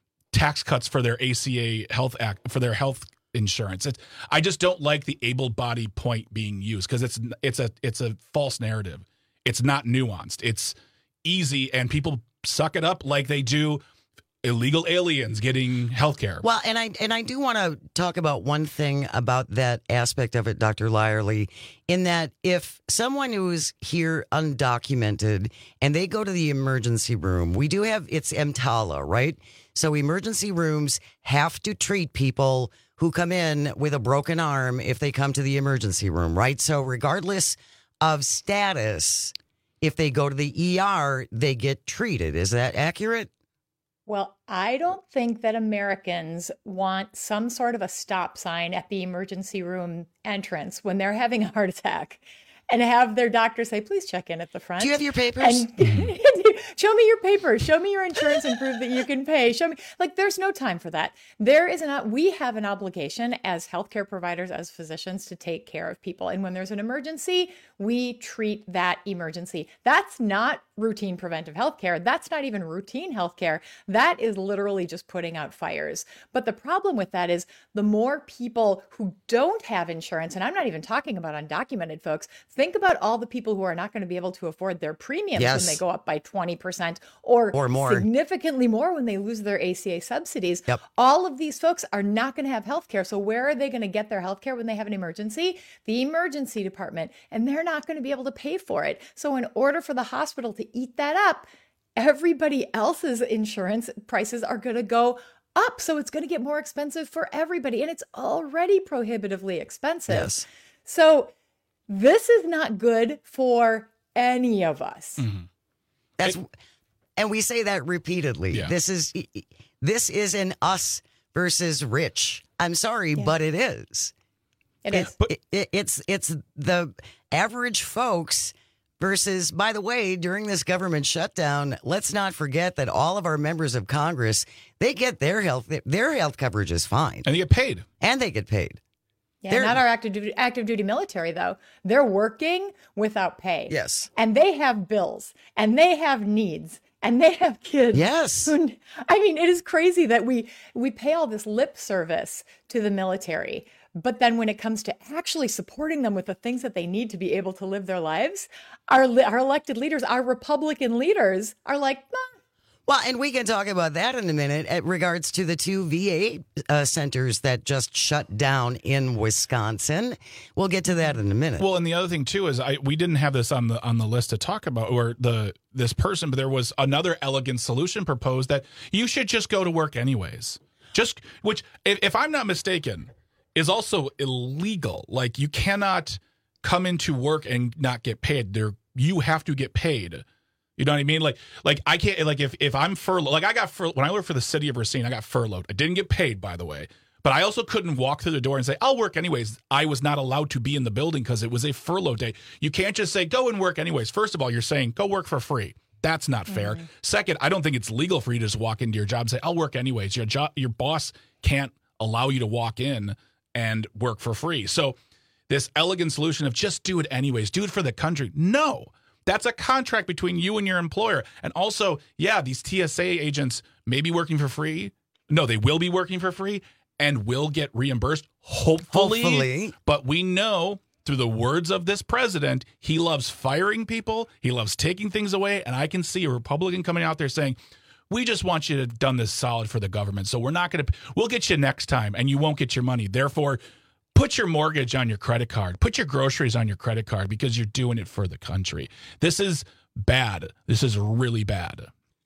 tax cuts for their A C A health act, for their health insurance. It's, I just don't like the able-bodied point being used because it's it's a it's a false narrative. It's not nuanced. It's easy, and people suck it up like they do illegal aliens getting health care. Well, and I and I do want to talk about one thing about that aspect of it, Doctor Lyerly, in that if someone who is here undocumented and they go to the emergency room, we do have, it's EMTALA, right? So emergency rooms have to treat people who come in with a broken arm if they come to the emergency room, right? So regardless of status, if they go to the E R, they get treated. Is that accurate? Well, I don't think that Americans want some sort of a stop sign at the emergency room entrance when they're having a heart attack and have their doctor say, please check in at the front. Do you have your papers? And show me your papers. Show me your insurance and prove that you can pay. Show me. Like, there's no time for that. There is not. We have an obligation as healthcare providers, as physicians, to take care of people. And when there's an emergency, we treat that emergency. That's not routine preventive healthcare. That's not even routine healthcare. That is literally just putting out fires. But the problem with that is the more people who don't have insurance, and I'm not even talking about undocumented folks, think about all the people who are not going to be able to afford their premiums Yes. when they go up by twenty percent or, Or more. significantly more when they lose their A C A subsidies. Yep. All of these folks are not going to have health care. So where are they going to get their health care when they have an emergency? The emergency department. And they're not going to be able to pay for it. So in order for the hospital to eat that up, everybody else's insurance prices are going to go up. So it's going to get more expensive for everybody. And it's already prohibitively expensive. Yes. So this is not good for any of us. Mm-hmm. That's, and we say that repeatedly. Yeah. This is this is an us versus rich. I'm sorry, Yeah. but it is. It is. It, it, it's it's the average folks versus, by the way, during this government shutdown, let's not forget that all of our members of Congress, they get their health their health coverage is fine. And they get paid. And they get paid. Yeah, They're- not our active duty, active duty military, though. They're working without pay. Yes. And they have bills and they have needs and they have kids. Yes. who- I mean, it is crazy that we we pay all this lip service to the military. But then when it comes to actually supporting them with the things that they need to be able to live their lives, our, li- our elected leaders, our Republican leaders are like, nah. Well, and we can talk about that in a minute at regards to the two V A uh, centers that just shut down in Wisconsin. We'll get to that in a minute. Well, and the other thing too is I we didn't have this on the on the list to talk about, or the this person, but there was another elegant solution proposed that you should just go to work anyways. Just which, if, if I'm not mistaken, is also illegal. Like, you cannot come into work and not get paid. There, you have to get paid. You know what I mean? Like, like I can't, like if, if I'm furloughed, like I got furloughed, when I worked for the city of Racine, I got furloughed. I didn't get paid, by the way, but I also couldn't walk through the door and say, I'll work anyways. I was not allowed to be in the building because it was a furlough day. You can't just say, go and work anyways. First of all, you're saying, go work for free. That's not fair. Mm-hmm. Second, I don't think it's legal for you to just walk into your job and say, I'll work anyways. Your job, your boss can't allow you to walk in and work for free. So this elegant solution of just do it anyways, do it for the country. No. That's a contract between you and your employer. And also, yeah, these T S A agents may be working for free. No, they will be working for free and will get reimbursed, hopefully. Hopefully. But we know through the words of this president, he loves firing people. He loves taking things away. And I can see a Republican coming out there saying, we just want you to have done this solid for the government. So we're not going to, we'll get you next time and you won't get your money. Therefore, put your mortgage on your credit card. Put your groceries on your credit card because you're doing it for the country. This is bad. This is really bad.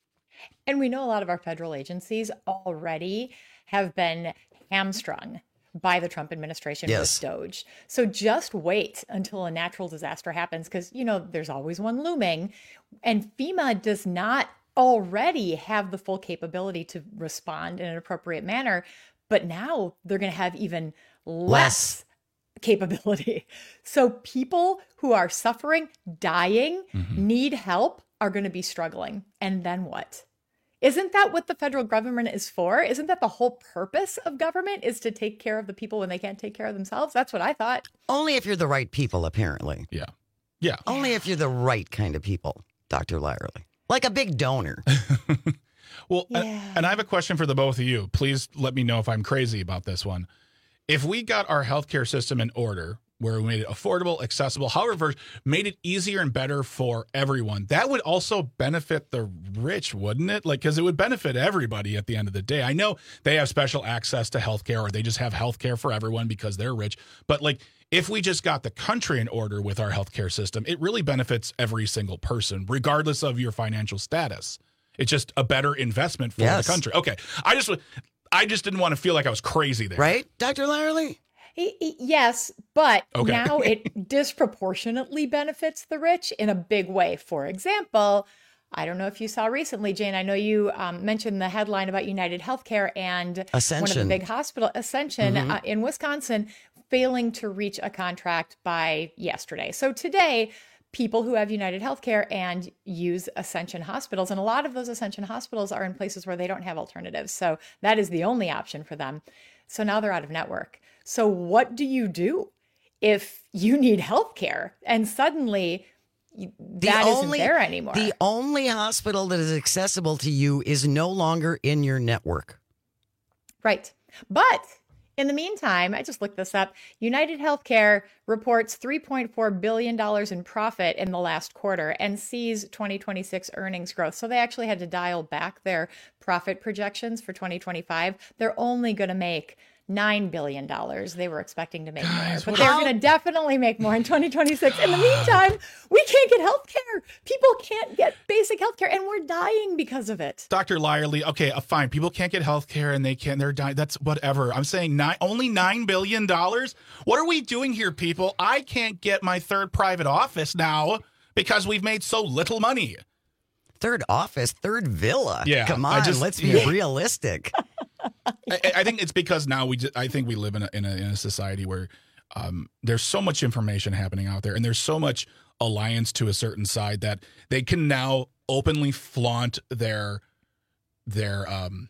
And we know a lot of our federal agencies already have been hamstrung by the Trump administration Yes. with DOGE. So just wait until a natural disaster happens because, you know, there's always one looming. And FEMA does not already have the full capability to respond in an appropriate manner. but now they're going to have even less, Less. capability. So people who are suffering, dying, Mm-hmm. need help are going to be struggling. And then what? Isn't that what the federal government is for? Isn't that the whole purpose of government, is to take care of the people when they can't take care of themselves? That's what I thought. Only if you're the right people, apparently. Yeah. Yeah. Only if you're the right kind of people, Doctor Lyerly. Like a big donor. Well, and, and I have a question for the both of you. Please let me know if I'm crazy about this one. If we got our healthcare system in order, where we made it affordable, accessible, however, made it easier and better for everyone, that would also benefit the rich, wouldn't it? Like, because it would benefit everybody at the end of the day. I know they have special access to healthcare, or they just have healthcare for everyone because they're rich. But like, if we just got the country in order with our healthcare system, it really benefits every single person, regardless of your financial status. It's just a better investment for Yes. the country. Okay, I just, I just didn't want to feel like I was crazy there. Right, Doctor Lyerly? Y- y- Yes, but Okay. now it disproportionately benefits the rich in a big way. For example, I don't know if you saw recently, Jane, I know you um, mentioned the headline about United Healthcare and one of Ascension. the big hospital, Ascension, Mhm. uh, in Wisconsin, failing to reach a contract by yesterday. So today, people who have United Healthcare and use Ascension hospitals, and a lot of those Ascension hospitals are in places where they don't have alternatives. So that is the only option for them. So now they're out of network. So what do you do if you need healthcare and suddenly you- The that only- isn't there anymore? The only hospital that is accessible to you is no longer in your network. Right. But in the meantime, I just looked this up. United Healthcare reports three point four billion dollars in profit in the last quarter and sees twenty twenty-six earnings growth. So they actually had to dial back their profit projections for twenty twenty-five. They're only going to make nine billion dollars. They were expecting to make more, but they're going to definitely make more in twenty twenty-six. In the meantime, we can't get health care. People can't get basic health care, and we're dying because of it. Doctor Lyerly, okay, uh, fine. People can't get health care and they can't, they're dying. That's whatever. I'm saying nine, only nine billion dollars? What are we doing here, people? I can't get my third private office now because we've made so little money. Third office, third villa. Yeah, Come I on, just- let's be yeah. realistic. I, I think it's because now we, just, I think we live in a, in a, in a society where um, there's so much information happening out there, and there's so much alliance to a certain side that they can now openly flaunt their, their, um,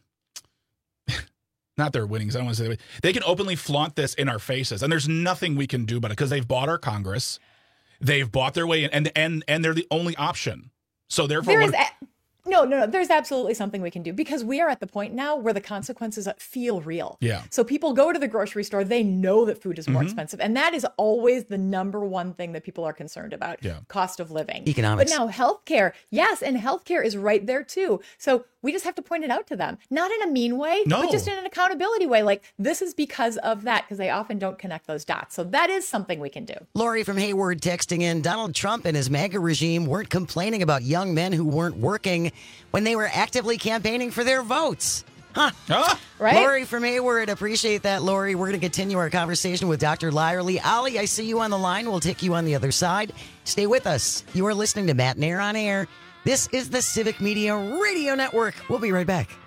not their winnings. I don't want to say that. They can openly flaunt this in our faces, and there's nothing we can do about it because they've bought our Congress, they've bought their way in, and and and they're the only option. So therefore, There is what- a- no, no, no. There's absolutely something we can do because we are at the point now where the consequences feel real. Yeah. So people go to the grocery store, they know that food is more Mhm. expensive. And that is always the number one thing that people are concerned about. Yeah. Cost of living. Economics. But now healthcare, yes, and healthcare is right there too. So we just have to point it out to them. Not in a mean way, No. but just in an accountability way. Like, this is because of that, because they often don't connect those dots. So that is something we can do. Lori from Hayward texting in, Donald Trump and his MAGA regime weren't complaining about young men who weren't working when they were actively campaigning for their votes. Huh. Right? Lori from Hayward, appreciate that, Lori. We're going to continue our conversation with Doctor Lyerly. Ali, I see you on the line. We'll take you on the other side. Stay with us. You are listening to Matt Nair on Air. This is the Civic Media Radio Network. We'll be right back.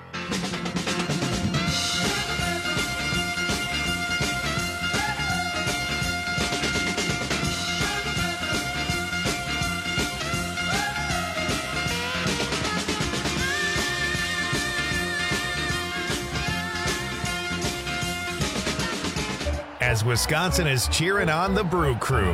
As Wisconsin is cheering on the Brew Crew.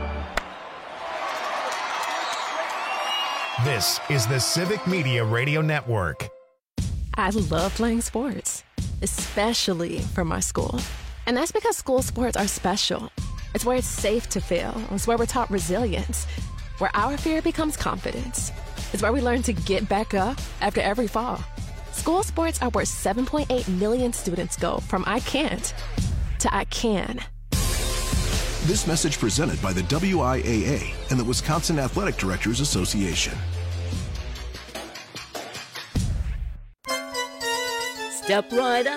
This is the Civic Media Radio Network. I love playing sports, especially for my school. And that's because school sports are special. It's where it's safe to fail. It's where we're taught resilience, where our fear becomes confidence. It's where we learn to get back up after every fall. School sports are where seven point eight million students go from I can't to I can. This message presented by the W I A A and the Wisconsin Athletic Directors Association. Step right up,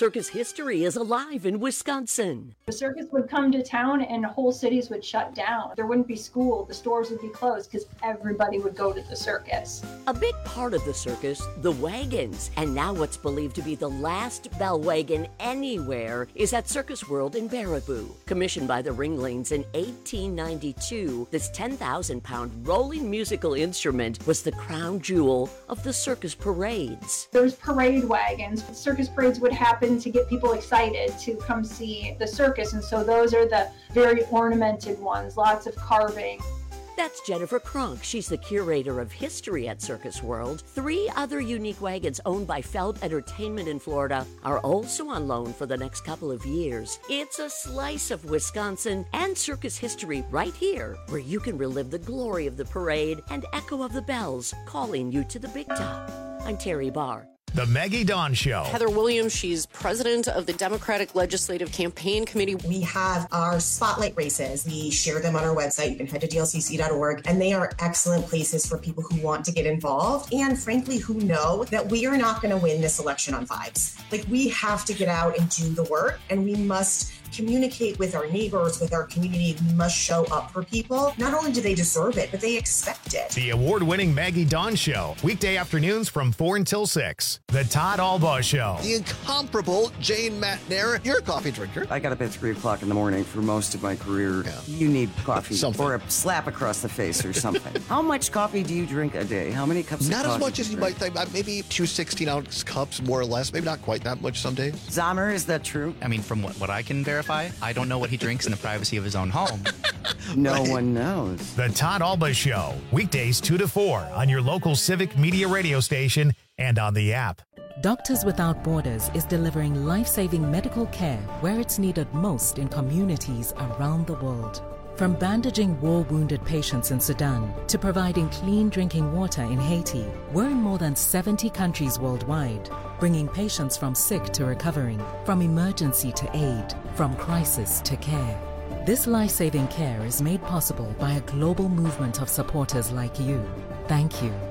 Circus history is alive in Wisconsin. The circus would come to town and whole cities would shut down. There wouldn't be school, the stores would be closed because everybody would go to the circus. A big part of the circus, the wagons. And now what's believed to be the last bell wagon anywhere is at Circus World in Baraboo. Commissioned by the Ringlings in eighteen ninety-two, this ten thousand pound rolling musical instrument was the crown jewel of the circus parades. There's parade wagons. Circus parades would happen to get people excited to come see the circus, and so those are the very ornamented ones, lots of carving. That's Jennifer Kronk. She's the curator of history at Circus World. Three other unique wagons owned by Feld Entertainment in Florida are also on loan for the next couple of years. It's a slice of Wisconsin and circus history right here, where you can relive the glory of the parade and echo of the bells calling you to the big top. I'm Terry Barr. The Maggie Dawn Show. Heather Williams, she's president of the Democratic Legislative Campaign Committee. We have our spotlight races. We share them on our website. You can head to D L C C dot org, and they are excellent places for people who want to get involved and, frankly, who know that we are not going to win this election on vibes. Like, we have to get out and do the work, and we must communicate with our neighbors, with our community. We must show up for people. Not only do they deserve it, but they expect it. The award-winning Maggie Dawn Show, weekday afternoons from four until six. The Todd Albaugh Show. The incomparable Jane Matnair. You're a coffee drinker. I got up at three o'clock in the morning for most of my career. Yeah. You need coffee something. Or a slap across the face or something. How much coffee do you drink a day? How many cups not of coffee? Not as much as you might think. Maybe two sixteen-ounce cups, more or less. Maybe not quite that much some days. Zahmer, is that true? I mean, from what, what I can verify, I don't know what he drinks in the privacy of his own home. No right. one knows. The Todd Albaugh Show, weekdays two to four on your local Civic Media radio station and on the app. Doctors Without Borders is delivering life-saving medical care where it's needed most in communities around the world. From bandaging war-wounded patients in Sudan to providing clean drinking water in Haiti, we're in more than seventy countries worldwide, bringing patients from sick to recovering, from emergency to aid, from crisis to care. This life-saving care is made possible by a global movement of supporters like you. Thank you.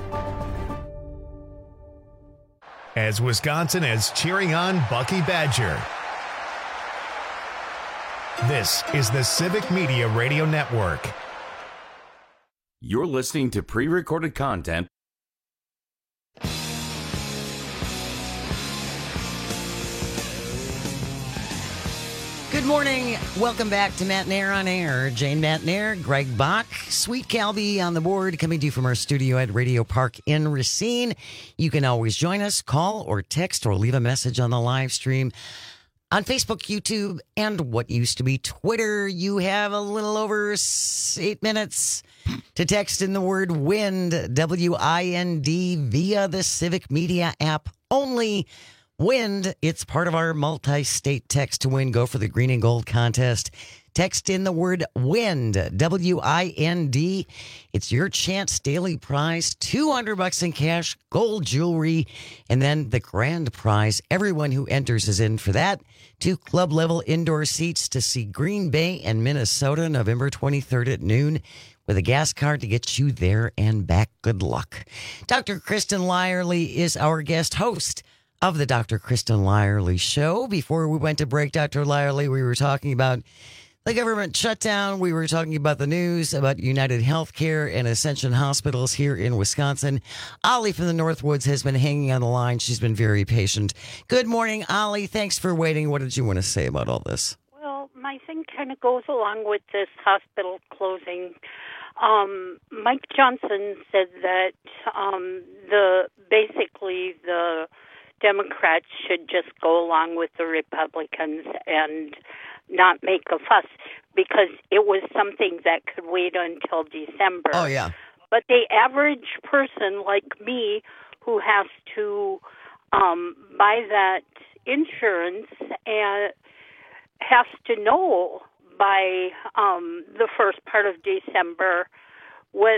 As Wisconsin is cheering on Bucky Badger. This is the Civic Media Radio Network. You're listening to pre-recorded content. Good morning. Welcome back to Matt Nair on Air. Jane Matt Nair, Greg Bach, Sweet Calby on the board, coming to you from our studio at Radio Park in Racine. You can always join us, call or text or leave a message on the live stream on Facebook, YouTube, and what used to be Twitter. You have a little over eight minutes to text in the word WIND, W I N D, via the Civic Media app only. WIND, it's part of our multi-state text to win. Go for the green and gold contest. Text in the word WIND, W I N D. It's your chance daily prize, two hundred bucks in cash, gold jewelry, and then the grand prize. Everyone who enters is in for that. Two club level indoor seats to see Green Bay and Minnesota November twenty-third at noon with a gas card to get you there and back. Good luck. Doctor Kristen Lyerly is our guest host of the Doctor Kristen Lyerly Show. Before we went to break, Doctor Lyerly, we were talking about the government shutdown. We were talking about the news about United Healthcare and Ascension Hospitals here in Wisconsin. Ollie from the Northwoods has been hanging on the line. She's been very patient. Good morning, Ollie. Thanks for waiting. What did you want to say about all this? Well, my thing kind of goes along with this hospital closing. Um, Mike Johnson said that um, the basically the Democrats should just go along with the Republicans and not make a fuss because it was something that could wait until December. Oh, yeah. But the average person like me who has to um, buy that insurance and has to know by um, the first part of December what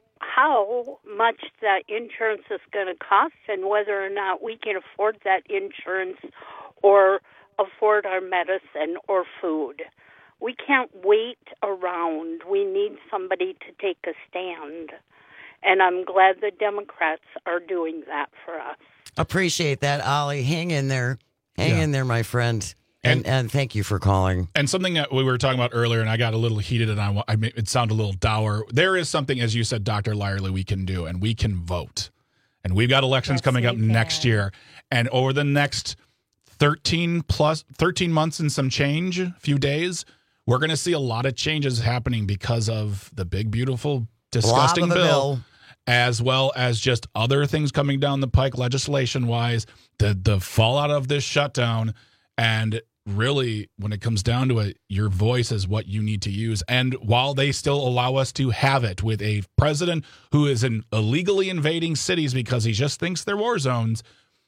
how much that insurance is going to cost and whether or not we can afford that insurance or afford our medicine or food. We can't wait around. We need somebody to take a stand. And I'm glad the Democrats are doing that for us. Appreciate that, Ollie. Hang in there. Hang Yeah. in there, my friend. And, and and thank you for calling. And something that we were talking about earlier, and I got a little heated, and I, I made it sound a little dour. There is something, as you said, Doctor Lyerly, we can do, and we can vote. And we've got elections Yes, coming we up can. next year, and over the next thirteen plus thirteen months and some change, a few days, we're going to see a lot of changes happening because of the big, beautiful, disgusting Blob of a bill, bill. as well as just other things coming down the pike legislation-wise, the the fallout of this shutdown, and really, when it comes down to it, your voice is what you need to use. And while they still allow us to have it with a president who is in illegally invading cities because he just thinks they're war zones,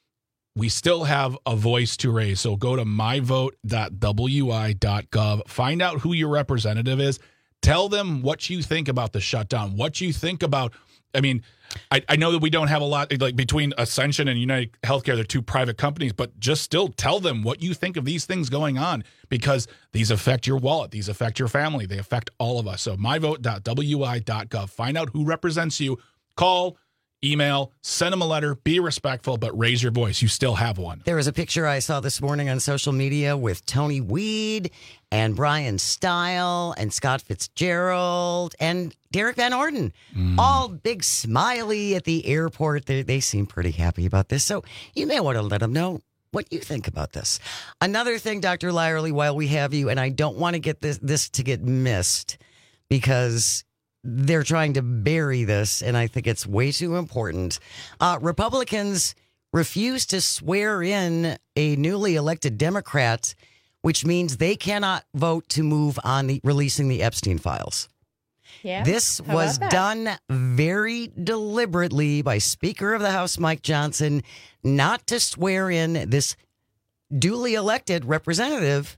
we still have a voice to raise. So go to my vote dot w i dot gov, find out who your representative is, tell them what you think about the shutdown, what you think about, I mean, I, I know that we don't have a lot, like between Ascension and United Healthcare, they're two private companies, but just still tell them what you think of these things going on, because these affect your wallet, these affect your family, they affect all of us. So my vote dot w i dot gov, find out who represents you, call, email, send them a letter, be respectful, but raise your voice. You still have one. There was a picture I saw this morning on social media with Tony Weed and Brian Stile and Scott Fitzgerald and Derek Van Orden. Mm. All big smiley at the airport. They, they seem pretty happy about this. So you may want to let them know what you think about this. Another thing, Doctor Lyerly, while we have you, and I don't want to get this, this to get missed because they're trying to bury this, and I think it's way too important. Uh, Republicans refuse to swear in a newly elected Democrat, which means they cannot vote to move on the releasing the Epstein files. Yeah. This How was about that? done very deliberately by Speaker of the House Mike Johnson not to swear in this duly elected representative.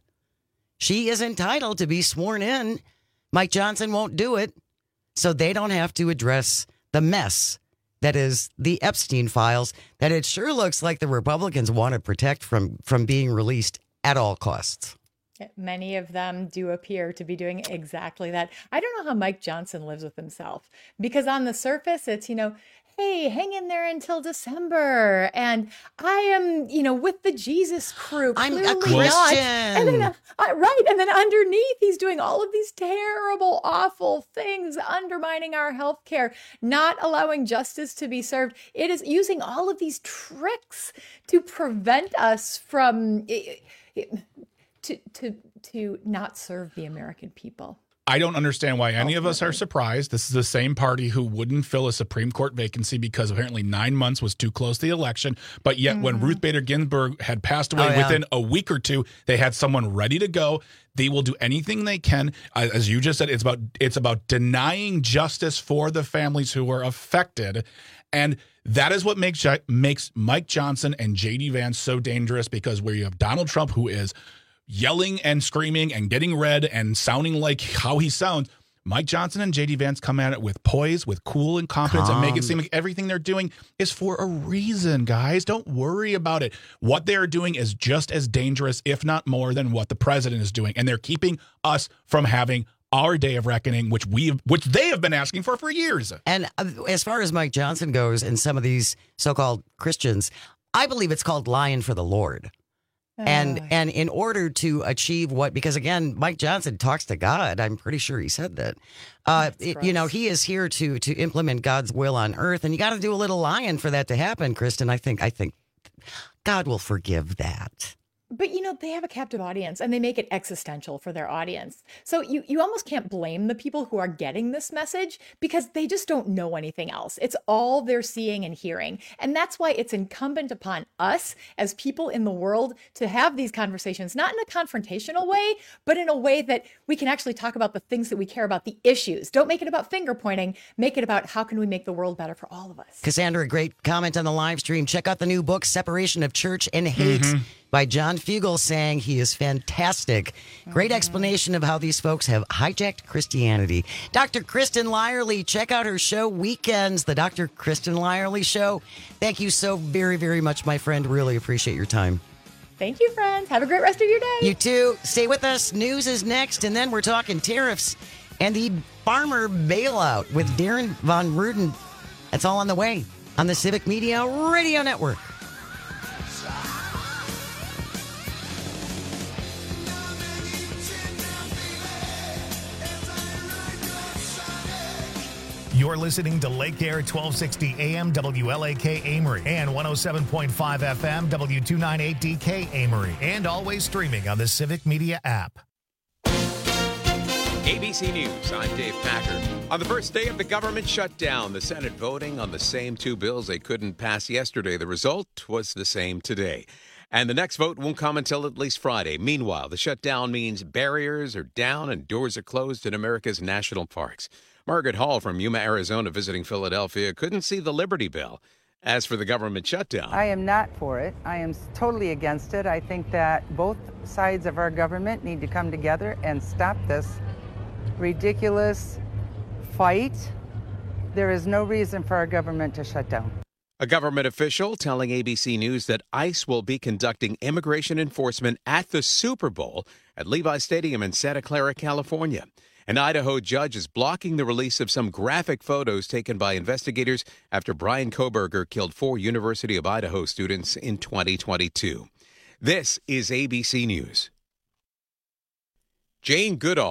She is entitled to be sworn in. Mike Johnson won't do it, so they don't have to address the mess that is the Epstein files that it sure looks like the Republicans want to protect from, from being released at all costs. Many of them do appear to be doing exactly that. I don't know how Mike Johnson lives with himself, because on the surface, it's, you know, hey, hang in there until December. And I am, you know, with the Jesus crew. I'm a Clearly Christian. not. And then, uh, right. And then underneath, he's doing all of these terrible, awful things, undermining our health care, not allowing justice to be served. It is using all of these tricks to prevent us from, to, to, to not serve the American people. I don't understand why any of us are surprised. This is the same party who wouldn't fill a Supreme Court vacancy because apparently nine months was too close to the election. But yet, mm-hmm. when Ruth Bader Ginsburg had passed away, oh, yeah. within a week or two, they had someone ready to go. They will do anything they can. Uh, as you just said, it's about it's about denying justice for the families who are affected. And that is what makes makes Mike Johnson and J D Vance so dangerous, because where you have Donald Trump, who is yelling and screaming and getting red and sounding like how he sounds, Mike Johnson and J D Vance come at it with poise, with cool and confidence, Calm. and make it seem like everything they're doing is for a reason, guys. Don't worry about it. What they're doing is just as dangerous, if not more, than what the president is doing. And they're keeping us from having our day of reckoning, which we which they have been asking for for years. And as far as Mike Johnson goes and some of these so-called Christians, I believe it's called lying for the Lord. And uh, and in order to achieve what, because again, Mike Johnson talks to God. I'm pretty sure he said that. Uh, it, you know, he is here to to implement God's will on earth, and you got to do a little lying for that to happen, Kristen. I think I think God will forgive that. But, you know, they have a captive audience and they make it existential for their audience. So you, you almost can't blame the people who are getting this message, because they just don't know anything else. It's all they're seeing and hearing. And that's why it's incumbent upon us as people in the world to have these conversations, not in a confrontational way, but in a way that we can actually talk about the things that we care about, the issues. Don't make it about finger pointing. Make it about how can we make the world better for all of us. Cassandra, great comment on the live stream. Check out the new book, Separation of Church and Hate. Mm-hmm. by John Fugel, saying he is fantastic. Great explanation of how these folks have hijacked Christianity. Doctor Kristen Lyerly, check out her show, Weekends, the Doctor Kristen Lyerly Show. Thank you so very, very much, my friend. Really appreciate your time. Thank you, friends. Have a great rest of your day. You too. Stay with us. News is next, and then we're talking tariffs and the farmer bailout with Darren Von Ruden. That's all on the way on the Civic Media Radio Network. You're listening to Lake Air twelve sixty A M W L A K Amory and one oh seven point five F M W two ninety-eight D K Amory, and always streaming on the Civic Media app. A B C News, I'm Dave Packer. On the first day of the government shutdown, the Senate voting on the same two bills they couldn't pass yesterday. The result was the same today. And the next vote won't come until at least Friday. Meanwhile, the shutdown means barriers are down and doors are closed in America's national parks. Margaret Hall from Yuma, Arizona, visiting Philadelphia, couldn't see the Liberty Bell. As for the government shutdown, I am not for it. I am totally against it. I think that both sides of our government need to come together and stop this ridiculous fight. There is no reason for our government to shut down. A government official telling A B C News that ICE will be conducting immigration enforcement at the Super Bowl at Levi Stadium in Santa Clara, California. An Idaho judge is blocking the release of some graphic photos taken by investigators after Brian Koberger killed four University of Idaho students in twenty twenty-two. This is A B C News. Jane Goodall